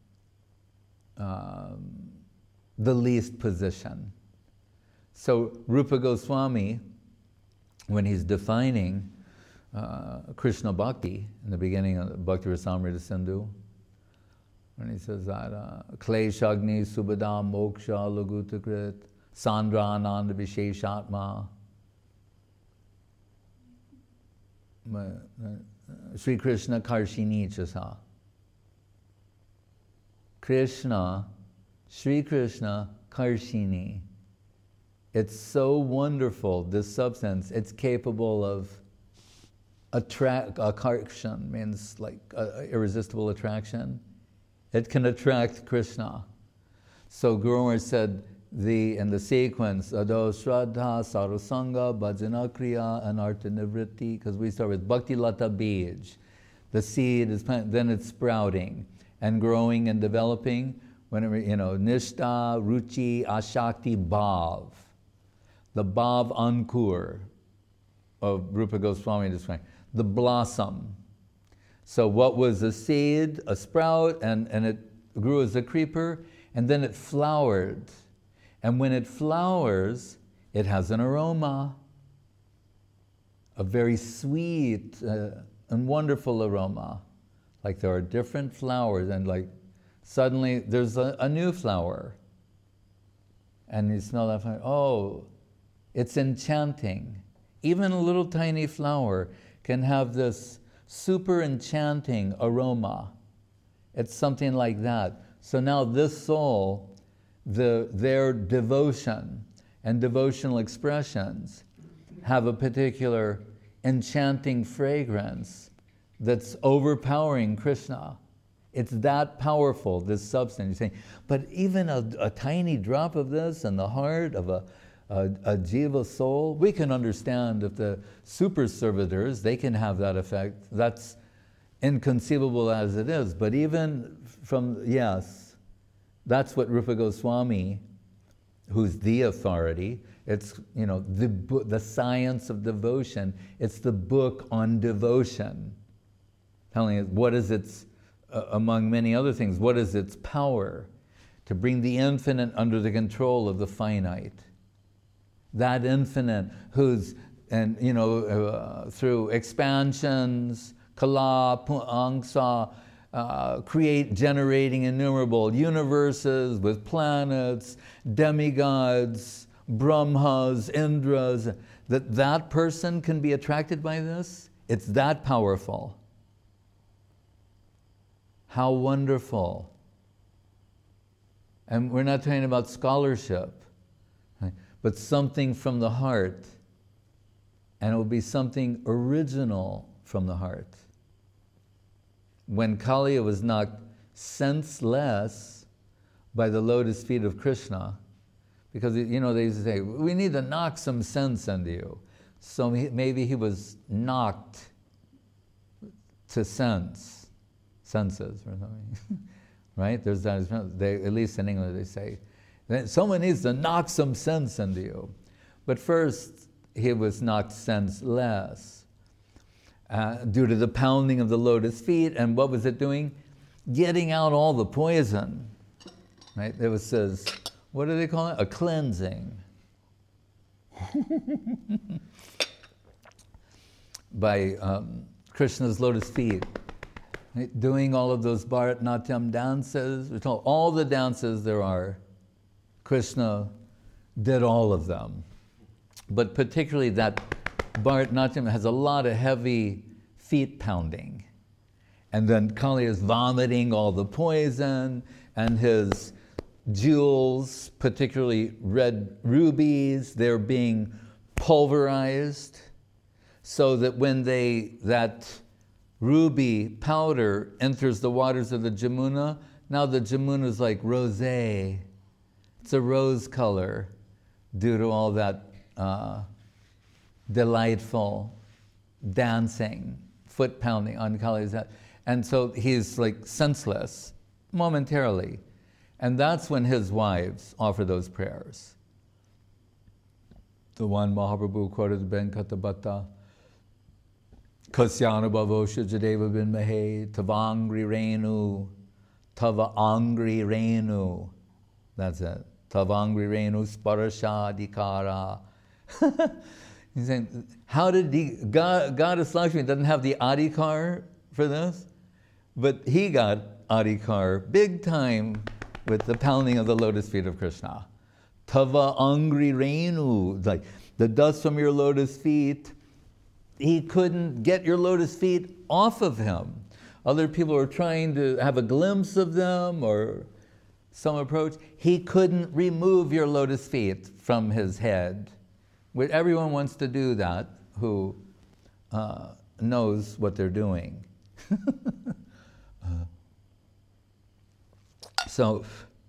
um, the least position. So Rupa Goswami, when he's defining uh, Krishna Bhakti in the beginning of Bhakti Rasamrita Sindhu, when he says that Kleshagni Subhada Moksha Lagutakrit Sandra Ananda Visheshatma Sri Krishna Karshini Chasa. Krishna, Sri Krishna Karshini. It's so wonderful, this substance. It's capable of attract, akarkshan means like uh, irresistible attraction. It can attract Krishna. So Guru Maharaj said the in the sequence, Ado Shraddha, Sarasanga, Bhajana Kriya, and Artha Nivritti, because we start with Bhakti Lata Bij. The seed is planted, then it's sprouting and growing and developing. Whenever, you know, Nishta, Ruchi, Ashakti, Bhav. The Bhav Ankur of Rupa Goswami describing, the blossom. So what was a seed, a sprout, and, and it grew as a creeper, and then it flowered. And when it flowers, it has an aroma, a very sweet uh, and wonderful aroma. Like there are different flowers, and like suddenly there's a, a new flower. And you smell that flower, oh, it's enchanting. Even a little tiny flower can have this super enchanting aroma. It's something like that. So now this soul, the, their devotion and devotional expressions have a particular enchanting fragrance that's overpowering Krishna. It's that powerful, this substance. You're saying, but even a, a tiny drop of this in the heart of a, a, a jiva soul, we can understand if the super servitors, they can have that effect. That's inconceivable as it is. But even from, yes, that's what Rupa Goswami, who's the authority, it's, you know, the, the science of devotion, it's the book on devotion, telling us what is its, uh, among many other things, what is its power to bring the infinite under the control of the finite. That infinite who's, and you know, uh, through expansions, kala, angsa, uh, create, generating innumerable universes with planets, demigods, Brahmas, Indras, that that person can be attracted by this. It's that powerful. How wonderful. And we're not talking about scholarship, right? But something from the heart. And it will be something original from the heart. When Kaliya was knocked senseless by the lotus feet of Krishna, because, you know, they used to say, we need to knock some sense into you. So he, maybe he was knocked to sense, senses or something, right? There's that, they, at least in English they say, someone needs to knock some sense into you. But first, he was knocked senseless uh, due to the pounding of the lotus feet. And what was it doing? Getting out all the poison, right? It was says, what do they call it? A cleansing. By um, Krishna's lotus feet. Right? Doing all of those Bharatnatyam dances. We're told all the dances there are, Krishna did all of them. But particularly that Bharatnatyam has a lot of heavy feet pounding. And then Kali is vomiting all the poison, and his jewels, particularly red rubies, they're being pulverized so that when they, that ruby powder enters the waters of the Jamuna, now the Jamuna is like rosé. It's a rose color due to all that uh, delightful dancing, foot pounding on Kali's head. And so he's like senseless momentarily. And that's when his wives offer those prayers. The one Mahaprabhu quoted, Ben Katabata, Kasyana Bhavosha Jadeva bin Mahe, Tavangri Renu, Tava Angri Renu. That's it. Tavangri Renu Sparasha Dikara. He's saying, how did he, God, Goddess Lakshmi doesn't have the adhikar for this, but he got adhikar big time with the pounding of the lotus feet of Krishna. Tava Angri Renu, like the dust from your lotus feet, he couldn't get your lotus feet off of him. Other people were trying to have a glimpse of them or some approach. He couldn't remove your lotus feet from his head. Everyone wants to do that who uh, knows what they're doing. uh, so,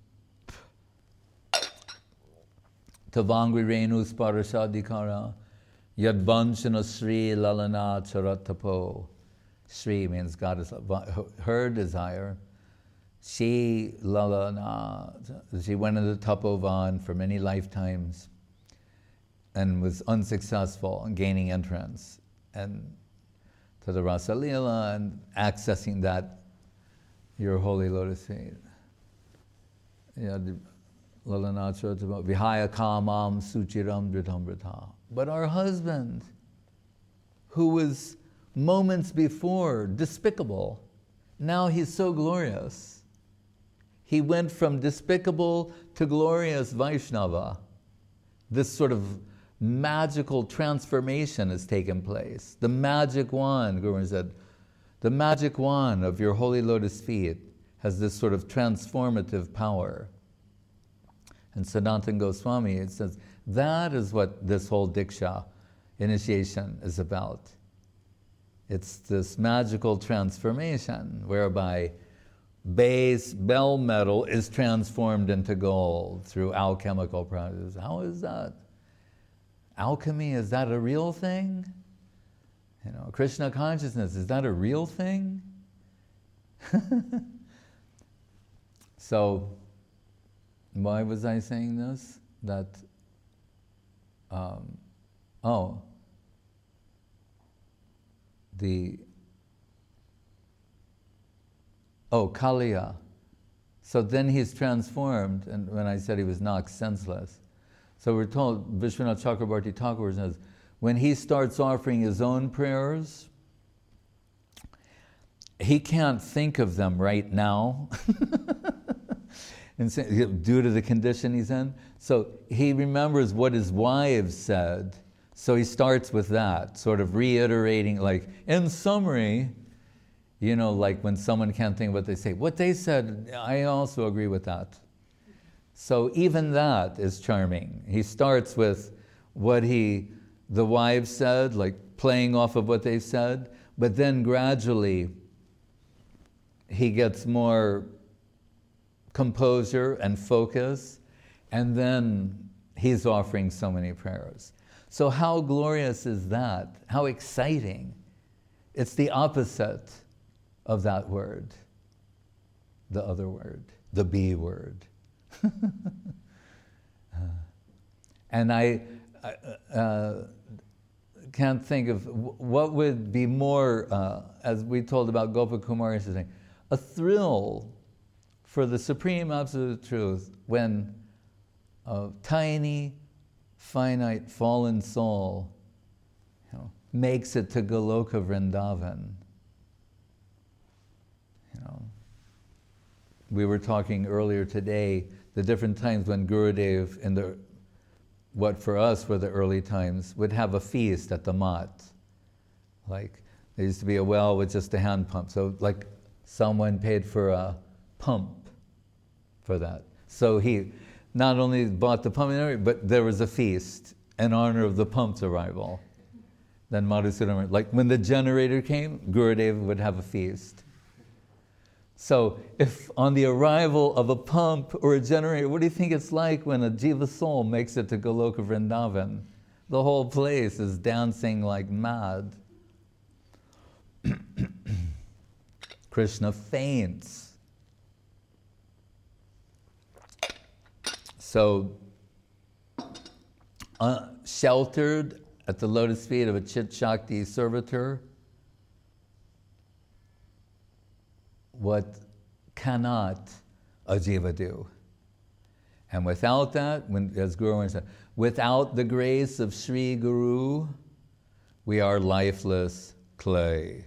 Tavangri Renu Sparashadikara Yadvanshana Sri Lalana Charatapo. Sri means goddess, her desire. She, Lalana, she went into Tapovan for many lifetimes and was unsuccessful in gaining entrance and to the Rasa Leela and accessing that, your holy lotus feet. Yeah, the Lalanatra is about Vihaya Kamam Suchiram Dhritamrita. But our husband, who was moments before despicable, now he's so glorious. He went from despicable to glorious Vaishnava. This sort of magical transformation has taken place. The magic wand, Guru said, the magic wand of your holy lotus feet has this sort of transformative power. And Sanatana Goswami, it says, that is what this whole Diksha initiation is about. It's this magical transformation whereby base bell metal is transformed into gold through alchemical processes. How is that? Alchemy, is that a real thing? You know, Krishna consciousness, is that a real thing? So, why was I saying this? That, um, oh, the, oh, Kaliya. So then he's transformed, and when I said he was knocked senseless. So we're told, Vishwanath Chakrabarti Thakur says, when he starts offering his own prayers, he can't think of them right now, and due to the condition he's in. So he remembers what his wives said, so he starts with that, sort of reiterating, like, in summary, you know, like when someone can't think of what they say. What they said, I also agree with that. So even that is charming. He starts with what he, the wives said, like playing off of what they said, but then gradually he gets more composure and focus, and then he's offering so many prayers. So how glorious is that? How exciting. It's the opposite of that word, the other word, the B word. uh, and I uh, uh, can't think of w- what would be more, uh, as we told about Gopakumari, a thrill for the Supreme Absolute Truth when a tiny, finite, fallen soul, you know, makes it to Goloka Vrindavan. You know, we were talking earlier today the different times when Gurudev, in the what for us were the early times, would have a feast at the mat. Like there used to be a well with just a hand pump, so like someone paid for a pump for that. So he not only bought the pump, but there was a feast in honor of the pump's arrival. Then Madhusudana, like when the generator came, Gurudev would have a feast. So if on the arrival of a pump or a generator, what do you think it's like when a jiva soul makes it to Goloka Vrindavan? The whole place is dancing like mad. Krishna faints. So, uh, sheltered at the lotus feet of a Chit Shakti servitor, what cannot a jiva do? And without that, when, as Guru said, without the grace of Sri Guru, we are lifeless clay.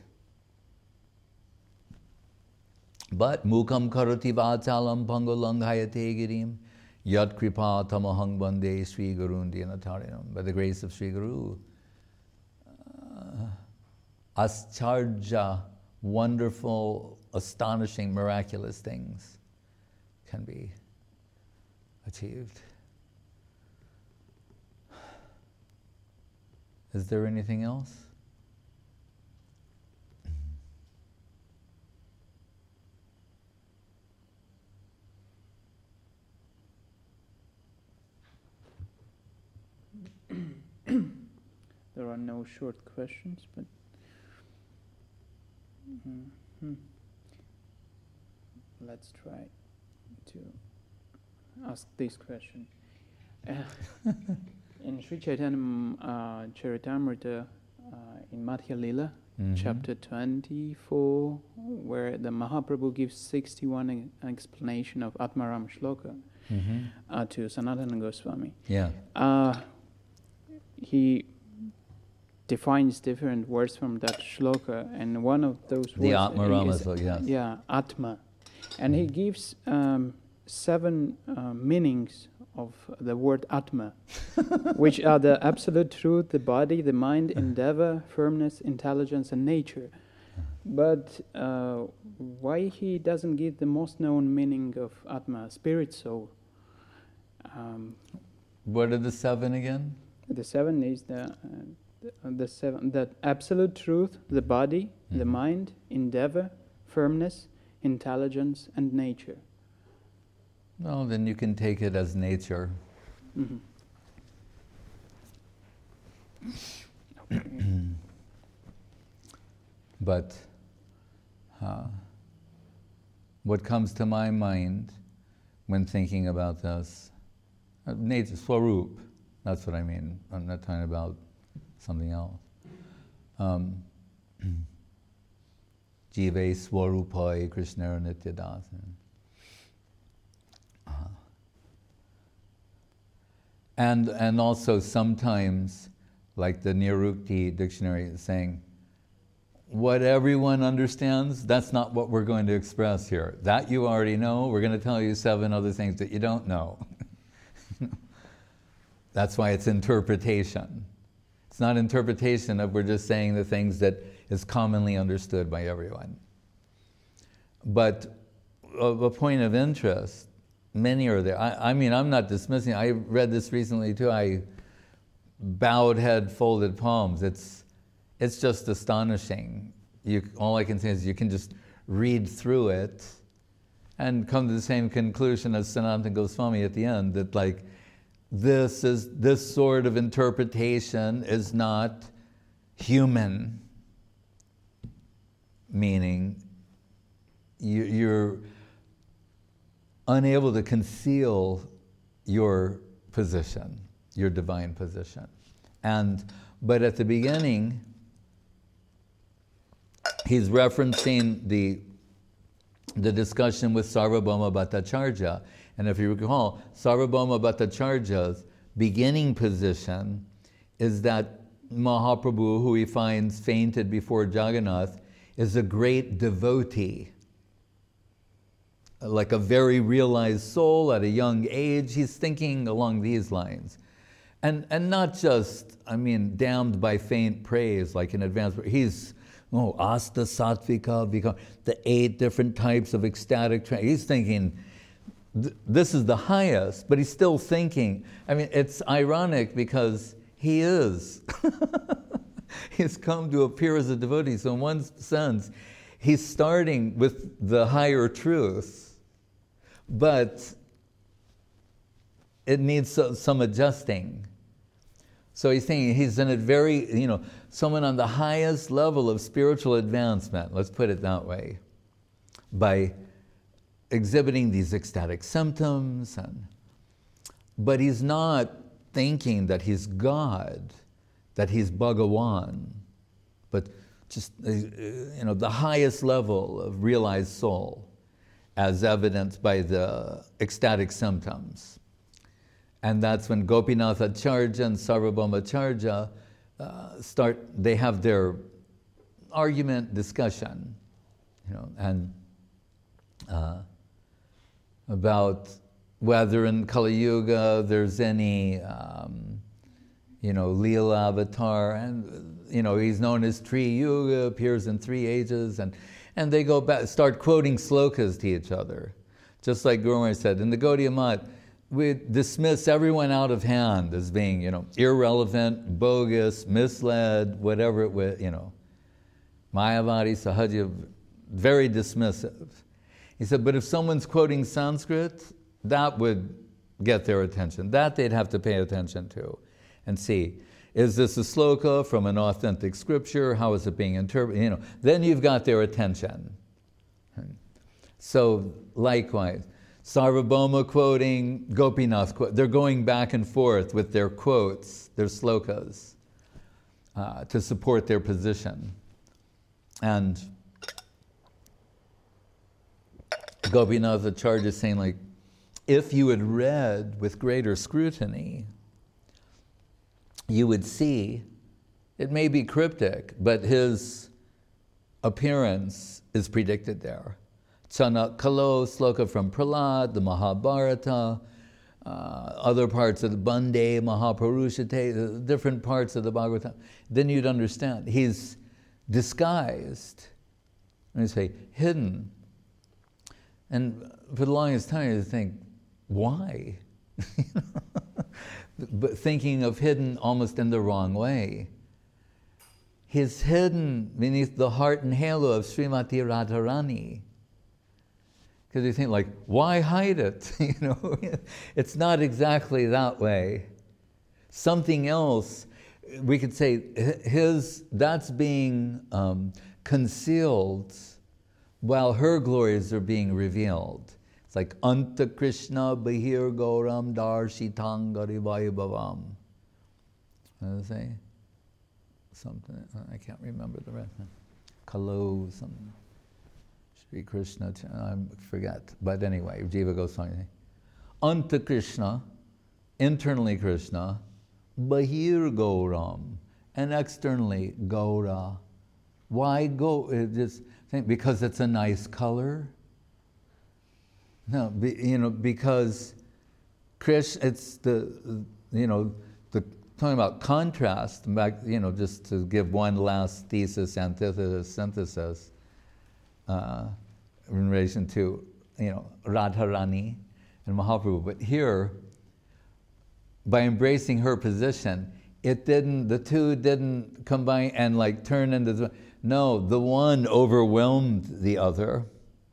But mukam karoti vatalam pangulanghayate girim yad kripa tamahang bande Sri Gurundi anatarinam. By the grace of Sri Guru, uh, ascharja, wonderful, astonishing, miraculous things can be achieved. Is there anything else? There are no short questions, but mm-hmm. Let's try to ask this question. Uh, in Sri Chaitanya uh, Charitamrita, uh, in Madhya Lila, mm-hmm. chapter twenty-four, where where the Mahaprabhu gives sixty-one e- explanation of Atmaram Shloka Mm-hmm. uh, to Sanatana Goswami. Yeah. Uh, he defines different words from that shloka, and one of those The words Atmarama is, shloka, yes. yeah, Atma. And he gives um, seven uh, meanings of the word Atma, which are the absolute truth, the body, the mind, endeavor, firmness, intelligence, and nature. But uh, why he doesn't give the most known meaning of Atma, spirit soul? Um, What are the seven again? the seven is the, uh, the, the seven, the absolute truth, the body, the Mhm. mind, endeavor, firmness, intelligence, and nature. Well, then you can take it as nature. Mhm. Okay. But uh, what comes to my mind when thinking about this, uh, nature, Swarup, that's what I mean. I'm not talking about something else. Um, Jive Swarupai Krishna Nityadas. Uh, and, and also sometimes, like the Nirukti dictionary is saying, what everyone understands, that's not what we're going to express here. That you already know, we're going to tell you seven other things that you don't know. That's why it's interpretation. It's not interpretation of we're just saying the things that is commonly understood by everyone. But of a point of interest, many are there. I, I mean, I'm not dismissing, I read this recently too, I bowed head, folded palms. It's It's just astonishing. You, all I can say is you can just read through it and come to the same conclusion as Sanatana Goswami at the end, that like this is this sort of interpretation is not human, meaning you, you're unable to conceal your position, your divine position. And but at the beginning, he's referencing the, the discussion with Sarvabhauma Bhattacharya. And if you recall, Sarvabhauma Bhattacharya's beginning position is that Mahaprabhu, who he finds fainted before Jagannath, is a great devotee. Like a very realized soul at a young age. He's thinking along these lines. And, and not just, I mean, damned by faint praise, like in advance. He's, oh, Asta Sattvika, Vika, the eight different types of ecstatic trance. He's thinking, th- this is the highest, but he's still thinking. I mean, it's ironic because he is. He's come to appear as a devotee. So in one sense, he's starting with the higher truth, but it needs so, some adjusting. So he's thinking he's in a very, you know, someone on the highest level of spiritual advancement, let's put it that way, by exhibiting these ecstatic symptoms. And, but he's not thinking that he's God, that he's Bhagawan, but just, you know, the highest level of realized soul, as evidenced by the ecstatic symptoms. And that's when Gopinath Acharya and Sarvabhauma Acharya uh, start, they have their argument, discussion, you know, and uh, about whether in Kali Yuga there's any, um, you know, Leela avatar, and, you know, he's known as Tri Yuga, appears in three ages, and, and they go back, start quoting slokas to each other. Just like Guru Maharaj said, in the Gaudiya Math, we dismiss everyone out of hand as being, you know, irrelevant, bogus, misled, whatever it was, you know. Mayavadi, Sahaja, very dismissive. He said, but if someone's quoting Sanskrit, that would get their attention. That they'd have to pay attention to and see, is this a sloka from an authentic scripture? How is it being interpreted? You know, then you've got their attention. So likewise, Sarvabhauma quoting, Gopinath quote, they're going back and forth with their quotes, their slokas, uh, to support their position. And Gopinath Acharya is saying, like, if you had read with greater scrutiny, you would see, it may be cryptic, but his appearance is predicted there. Chanak Kalo, sloka from Prahlad, the Mahabharata, uh, other parts of the Bande, Mahapurushate, different parts of the Bhagavatam. Then you'd understand. He's disguised, and you say, hidden. And for the longest time, you think, why? But thinking of hidden almost in the wrong way. He's hidden beneath the heart and halo of Srimati Radharani. Because you think, like, why hide it? You know, it's not exactly that way. Something else, we could say, his that's being um, concealed while her glories are being revealed. It's like Anta Krishna Bahir Gauram Darshitang Garibhaibhavam. What does it say? Something, I can't remember the rest. Kalo, something. Sri Krishna, I forget. But anyway, Jiva Goswami. Anta Krishna, internally Krishna, Bahir Gauram, and externally Gaura. Why go? It just think because it's a nice color. No, be, you know, because Krishna, it's the, you know, the talking about contrast. Back, you know, just to give one last thesis, antithesis, synthesis, uh, in relation to, you know, Radharani and Mahaprabhu. But here, by embracing her position, it didn't. The two didn't combine and like turn into. The, no, the one overwhelmed the other.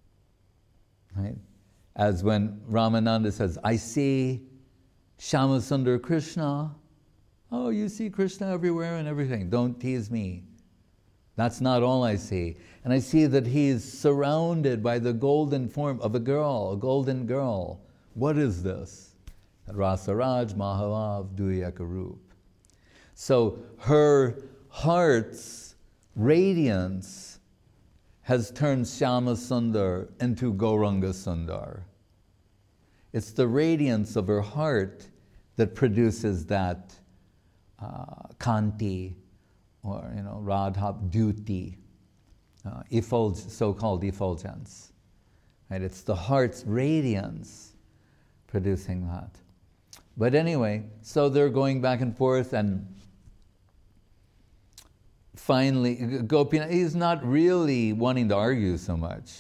Right. As when Ramananda says, I see Shyamasundar Krishna. Oh, you see Krishna everywhere and everything. Don't tease me. That's not all I see. And I see that he's surrounded by the golden form of a girl, a golden girl. What is this? Rasaraj Mahavav Duyakarup. So her heart's radiance has turned Shyama Sundar into Gauranga Sundar. It's the radiance of her heart that produces that uh, Kanti, or you know, Radha Duti, uh, effulg- so-called effulgence. Right? It's the heart's radiance producing that. But anyway, so they're going back and forth, and finally, Gopinath, he's not really wanting to argue so much.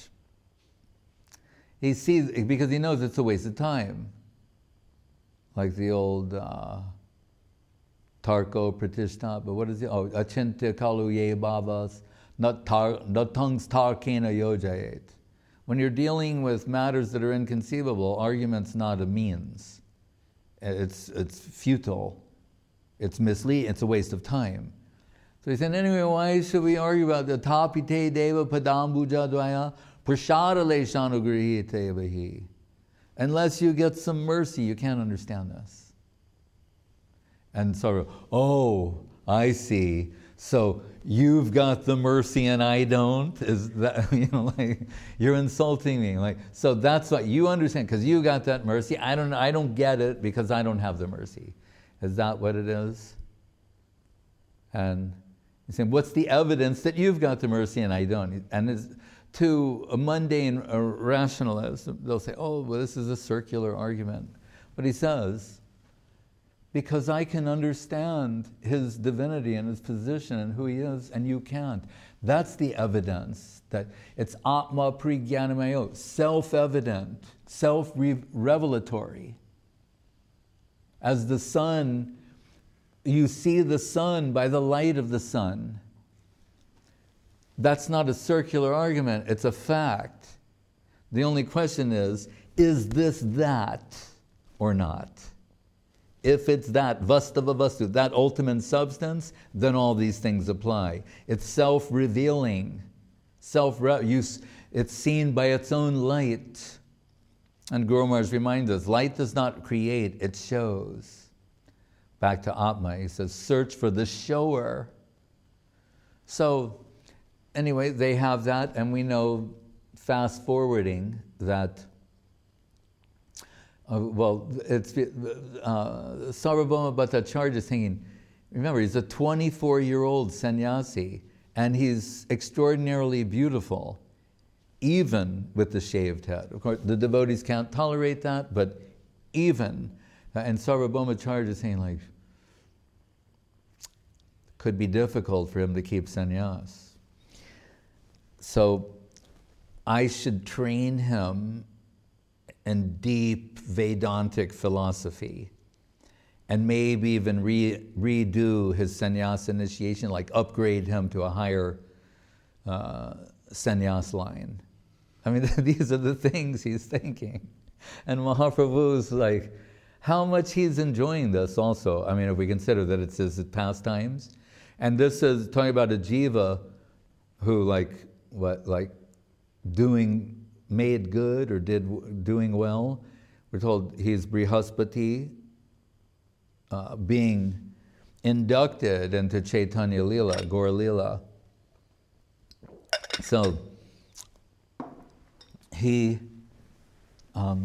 He sees, because he knows it's a waste of time. Like the old uh, Tarko Pratishta, but what is it? Oh, Achintya Kalu Ye Bhavas, Natungs Tarkena Yojayet. When you're dealing with matters that are inconceivable, argument's not a means. It's, it's futile. It's misleading. It's a waste of time. So he said, anyway, why should we argue about the tapite deva padambuja dvaya prashada leshanugrihi tevahi? Unless you get some mercy, you can't understand this. And so, oh, I see. So you've got the mercy and I don't? Is that, you know, like, you're insulting me. Like, so that's what you understand, because you got that mercy. I don't, I don't get it because I don't have the mercy. Is that what it is? And he's saying, what's the evidence that you've got the mercy and I don't? And it's, to a mundane a rationalist, they'll say, oh, well, this is a circular argument. But he says, because I can understand his divinity and his position and who he is, and you can't. That's the evidence, that it's atma prigyanamayo, self-evident, self-revelatory. As the sun, you see the sun by the light of the sun. That's not a circular argument, it's a fact. The only question is, is this that or not? If it's that, vastava vastu, that ultimate substance, then all these things apply. It's self-revealing, self-use. It's seen by its own light. And Guru Maharaj reminds us, light does not create, it shows. Back to Atma, he says, search for the shower. So, anyway, they have that, and we know fast forwarding that, uh, well, it's, uh, Sarvabhauma Bhattacharya is thinking, remember, he's a twenty-four-year-old sannyasi, and he's extraordinarily beautiful, even with the shaved head. Of course, the devotees can't tolerate that, but even, uh, and Sarvabhaumacharya is saying, like, could be difficult for him to keep sannyas. So I should train him in deep Vedantic philosophy, and maybe even re- redo his sannyas initiation, like upgrade him to a higher uh, sannyas line. I mean, these are the things he's thinking. And Mahaprabhu's like, how much he's enjoying this also. I mean, if we consider that it's his pastimes. And this is talking about a jiva who like, what, like doing, made good or did doing well. We're told he's Brihaspati, uh, being inducted into Chaitanya Lila, Gaur Lila. So he, um,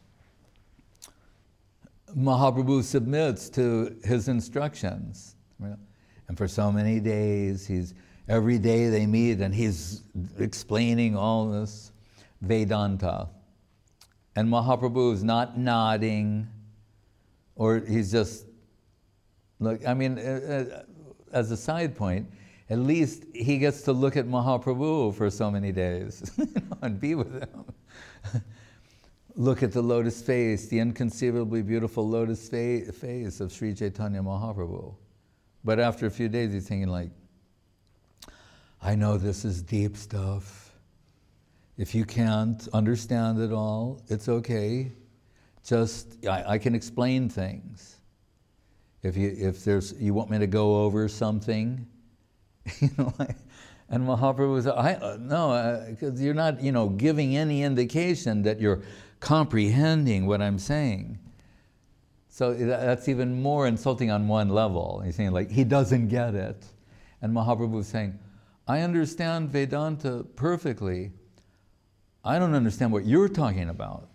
Mahaprabhu submits to his instructions. And for so many days, he's every day they meet and he's explaining all this Vedanta. And Mahaprabhu is not nodding, or he's just, look, I mean, as a side point, at least he gets to look at Mahaprabhu for so many days you know, and be with him. Look at the lotus face, the inconceivably beautiful lotus fa- face of Sri Chaitanya Mahaprabhu. But after a few days, he's thinking like, I know this is deep stuff. If you can't understand it all, it's okay. Just, I, I can explain things. If you if there's you want me to go over something, you know, like, and Mahaprabhu was, I uh, no, because uh, you're not, you know, giving any indication that you're comprehending what I'm saying. So that's even more insulting on one level. He's saying like, he doesn't get it. And Mahaprabhu is saying, I understand Vedanta perfectly. I don't understand what you're talking about.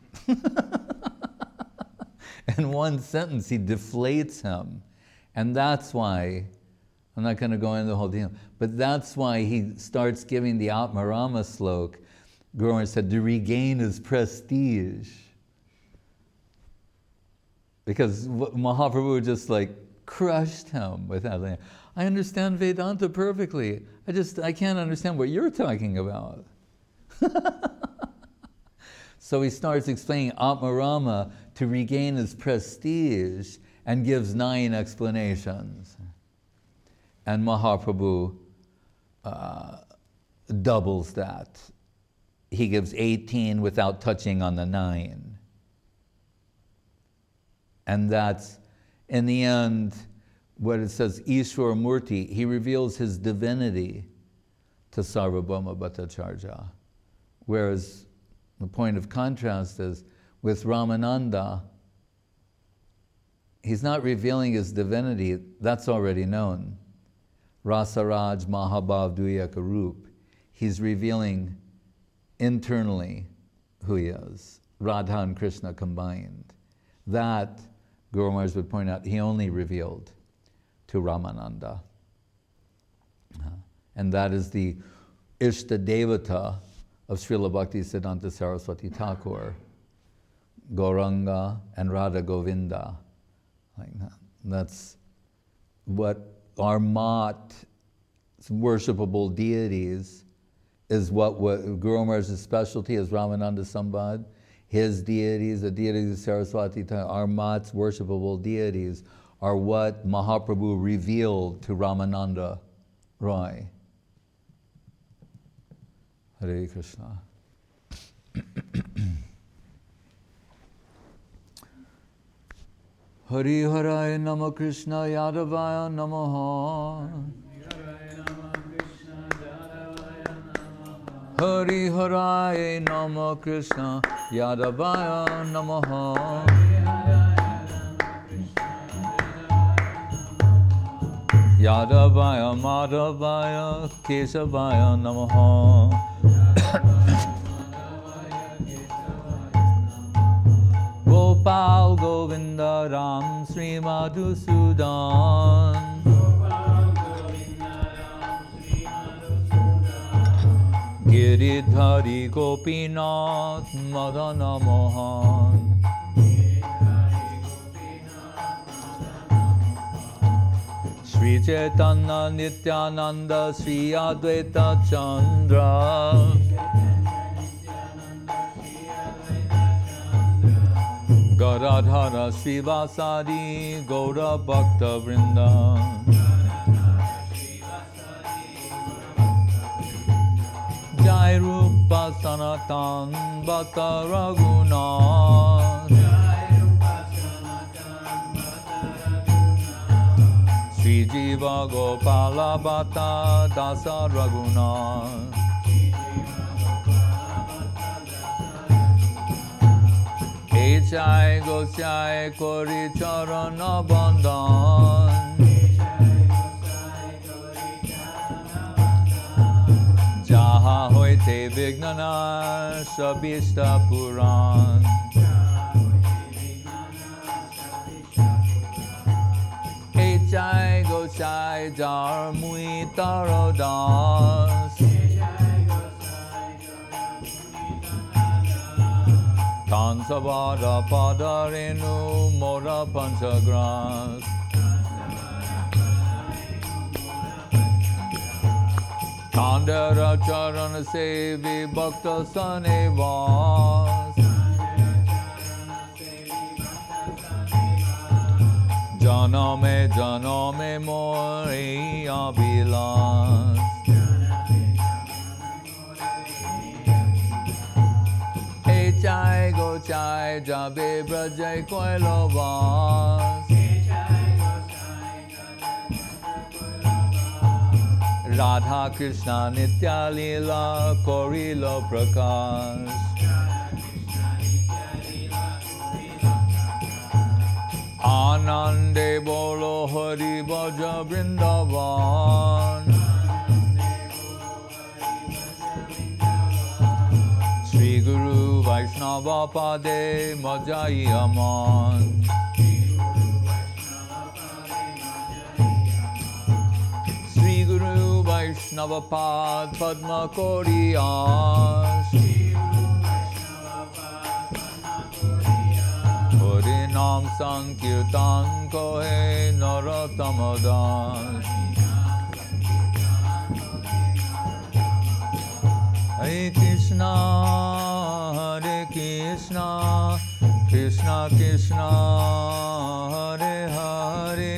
In one sentence, he deflates him. And that's why, I'm not going to go into the whole deal, but that's why he starts giving the Atmarama slok, Guru Maharaj said, to regain his prestige. Because Mahaprabhu just like crushed him with that. I understand Vedanta perfectly. I just, I can't understand what you're talking about. So he starts explaining Atmarama to regain his prestige and gives nine explanations. And Mahaprabhu uh, doubles that. He gives eighteen without touching on the nine. And that's, in the end, what it says, Ishwar Murti, he reveals his divinity to Sarvabhauma Bhattacharya. Whereas the point of contrast is, with Ramananda, he's not revealing his divinity, that's already known. Rasaraj Mahabhav Duyaka Rup. He's revealing internally who he is, Radha and Krishna combined. That, Guru Maharaj would point out, he only revealed to Ramananda. Uh, and that is the Ishta Devata of Srila Bhaktisiddhanta Saraswati Thakur, Gauranga and Radha Govinda. Like that. That's what our mat, worshipable deities, is what, what Guru Maharaj's specialty is Ramananda Sambad. His deities, the deities of Saraswati, our mat's worshipable deities, are what Mahaprabhu revealed to Ramananda Roy. Hare Krishna. Hari Haraya Nama Krishna Yadavaya Namaha. Hari Haraya Nama Krishna Yadavaya Namaha. Yadavaya Madhavaya Kesavaya Namaha. Sri Madhusudan. Giridhari Gopinath Madana Mohan. Sri Chaitanya Nityananda Sri Advaita Chandra. Gadadhara Srivasadi Gaura Bhakta Vrinda. Jai Rupa Sanatan Bhakta Raghunath. Sri Jiva Gopala Bhatta Dasa Raghunath. Echai Gosai Kori Charana Bandhan. Jaha Hoite Vignana Shabishta Puran. Echai Gosai Jar Mui Tarodas. Kansavada Padarenu Mora Panchagras. Kandara Charana Sevi Bhakta Sanevas. Janame Janame Mori Abhilas. Echai Gochai Jabe Brajai Koilovas. Radha Krishna Nitya Lila Korilo Prakash. Anande Bolo Hari Bhaja Vrindavan. Sri Guru Vaishnava Pade Majai Aman. Sri Guru Vaishnava Pad Padma Koriyas. Hari Nam Sankirtan Kohe Narottamadas. Hare Krishna, Hare Krishna, Krishna Krishna, Hare Hare.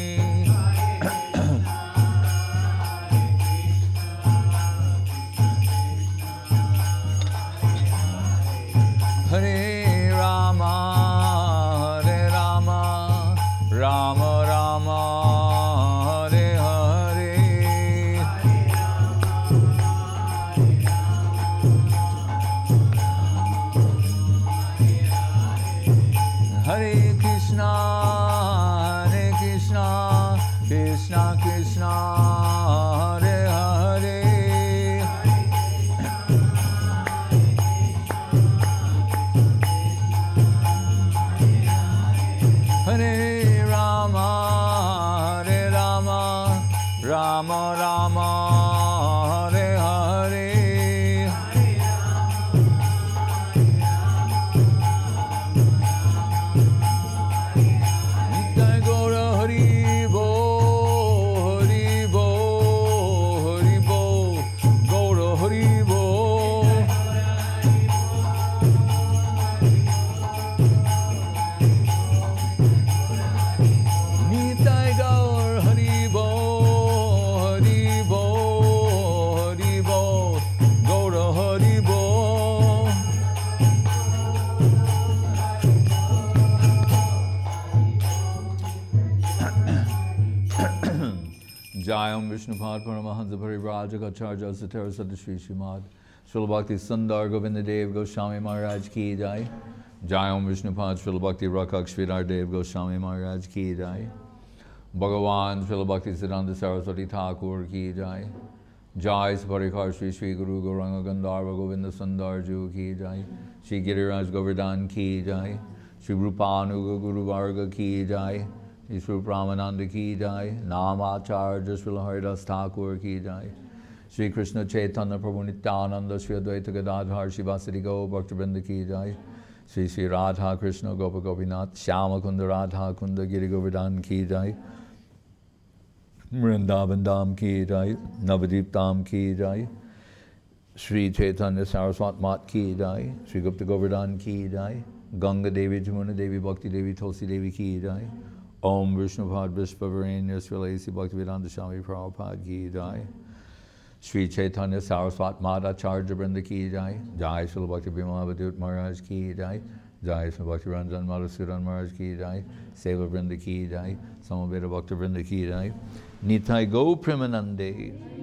Hare Rama, Hare Rama, Rama Rama, Hare Hare. Hare Krishna, Hare Krishna, Krishna Krishna, Hare Hare. Hare Rama, Hare Rama, Rama Rama, Hare Hare. Nitai Gaura Hari Bo, Hari Bo, Hari Bo, Gaura Hari Bo. Nitai Gaur Hari Bo, Hari Bo, Hari Bo, Gaura Hari Bo. Jayam Vishnupad Paramahansa Parivrajaka Acharya Satara Sadashri Srimad Srila Bhakti Sundar Govinda Dev Goswami Maharaj Ki Jai. Jayam Vishnupad Srila Bhakti Rakak Sridhar Dev Goswami Maharaj Ki Jai. Bhagavan Srila Bhakti Siddhanta Saraswati Thakur Ki Jai. Jai Saparikar Shri Shri Guru Gauranga Gandharva Govinda Sundar Ju Ki Jai. Shri Giriraj Govardhan Ki Jai. Shri Rupanuga Guru Varga ki jai, Shri Swarup Ramananda ki jai, Namacharya Srila Haridas Thakur ki jai, Shri Krishna Chaitanya Prabhu Nityananda Shri Advaita Gadadhar Shivasati Go Bhaktivinoda ki jai, Shri Shri Radha Krishna Gopa Gopinath Shyama Kunda Radha Kunda Giri Govardhan ki jai, Vrindavan Dham ki jai, Navadip Dham ki jai, Shri Chaitanya Saraswat Mat ki jai, Shri Gupta Govardhan ki jai, Ganga Devi Jamuna Devi Bhakti Devi Tulsi Devi ki jai, Om Vishnupad Vishvavarenya Srilasi Bhaktivedanta Swami Prabhupada ki jai, Shri Chaitanya Saraswat Madhacharya Vrinda ki jai, Jai Srila Bhakti Bhimalavadut Maharaj ki jai, Jai Srila Bhakti Ranjan Madhusudan Maharaj ki jai, Seva Vrinda ki jai, Samaveda Bhakti Vrinda ki jai, Nitai Go Premanande.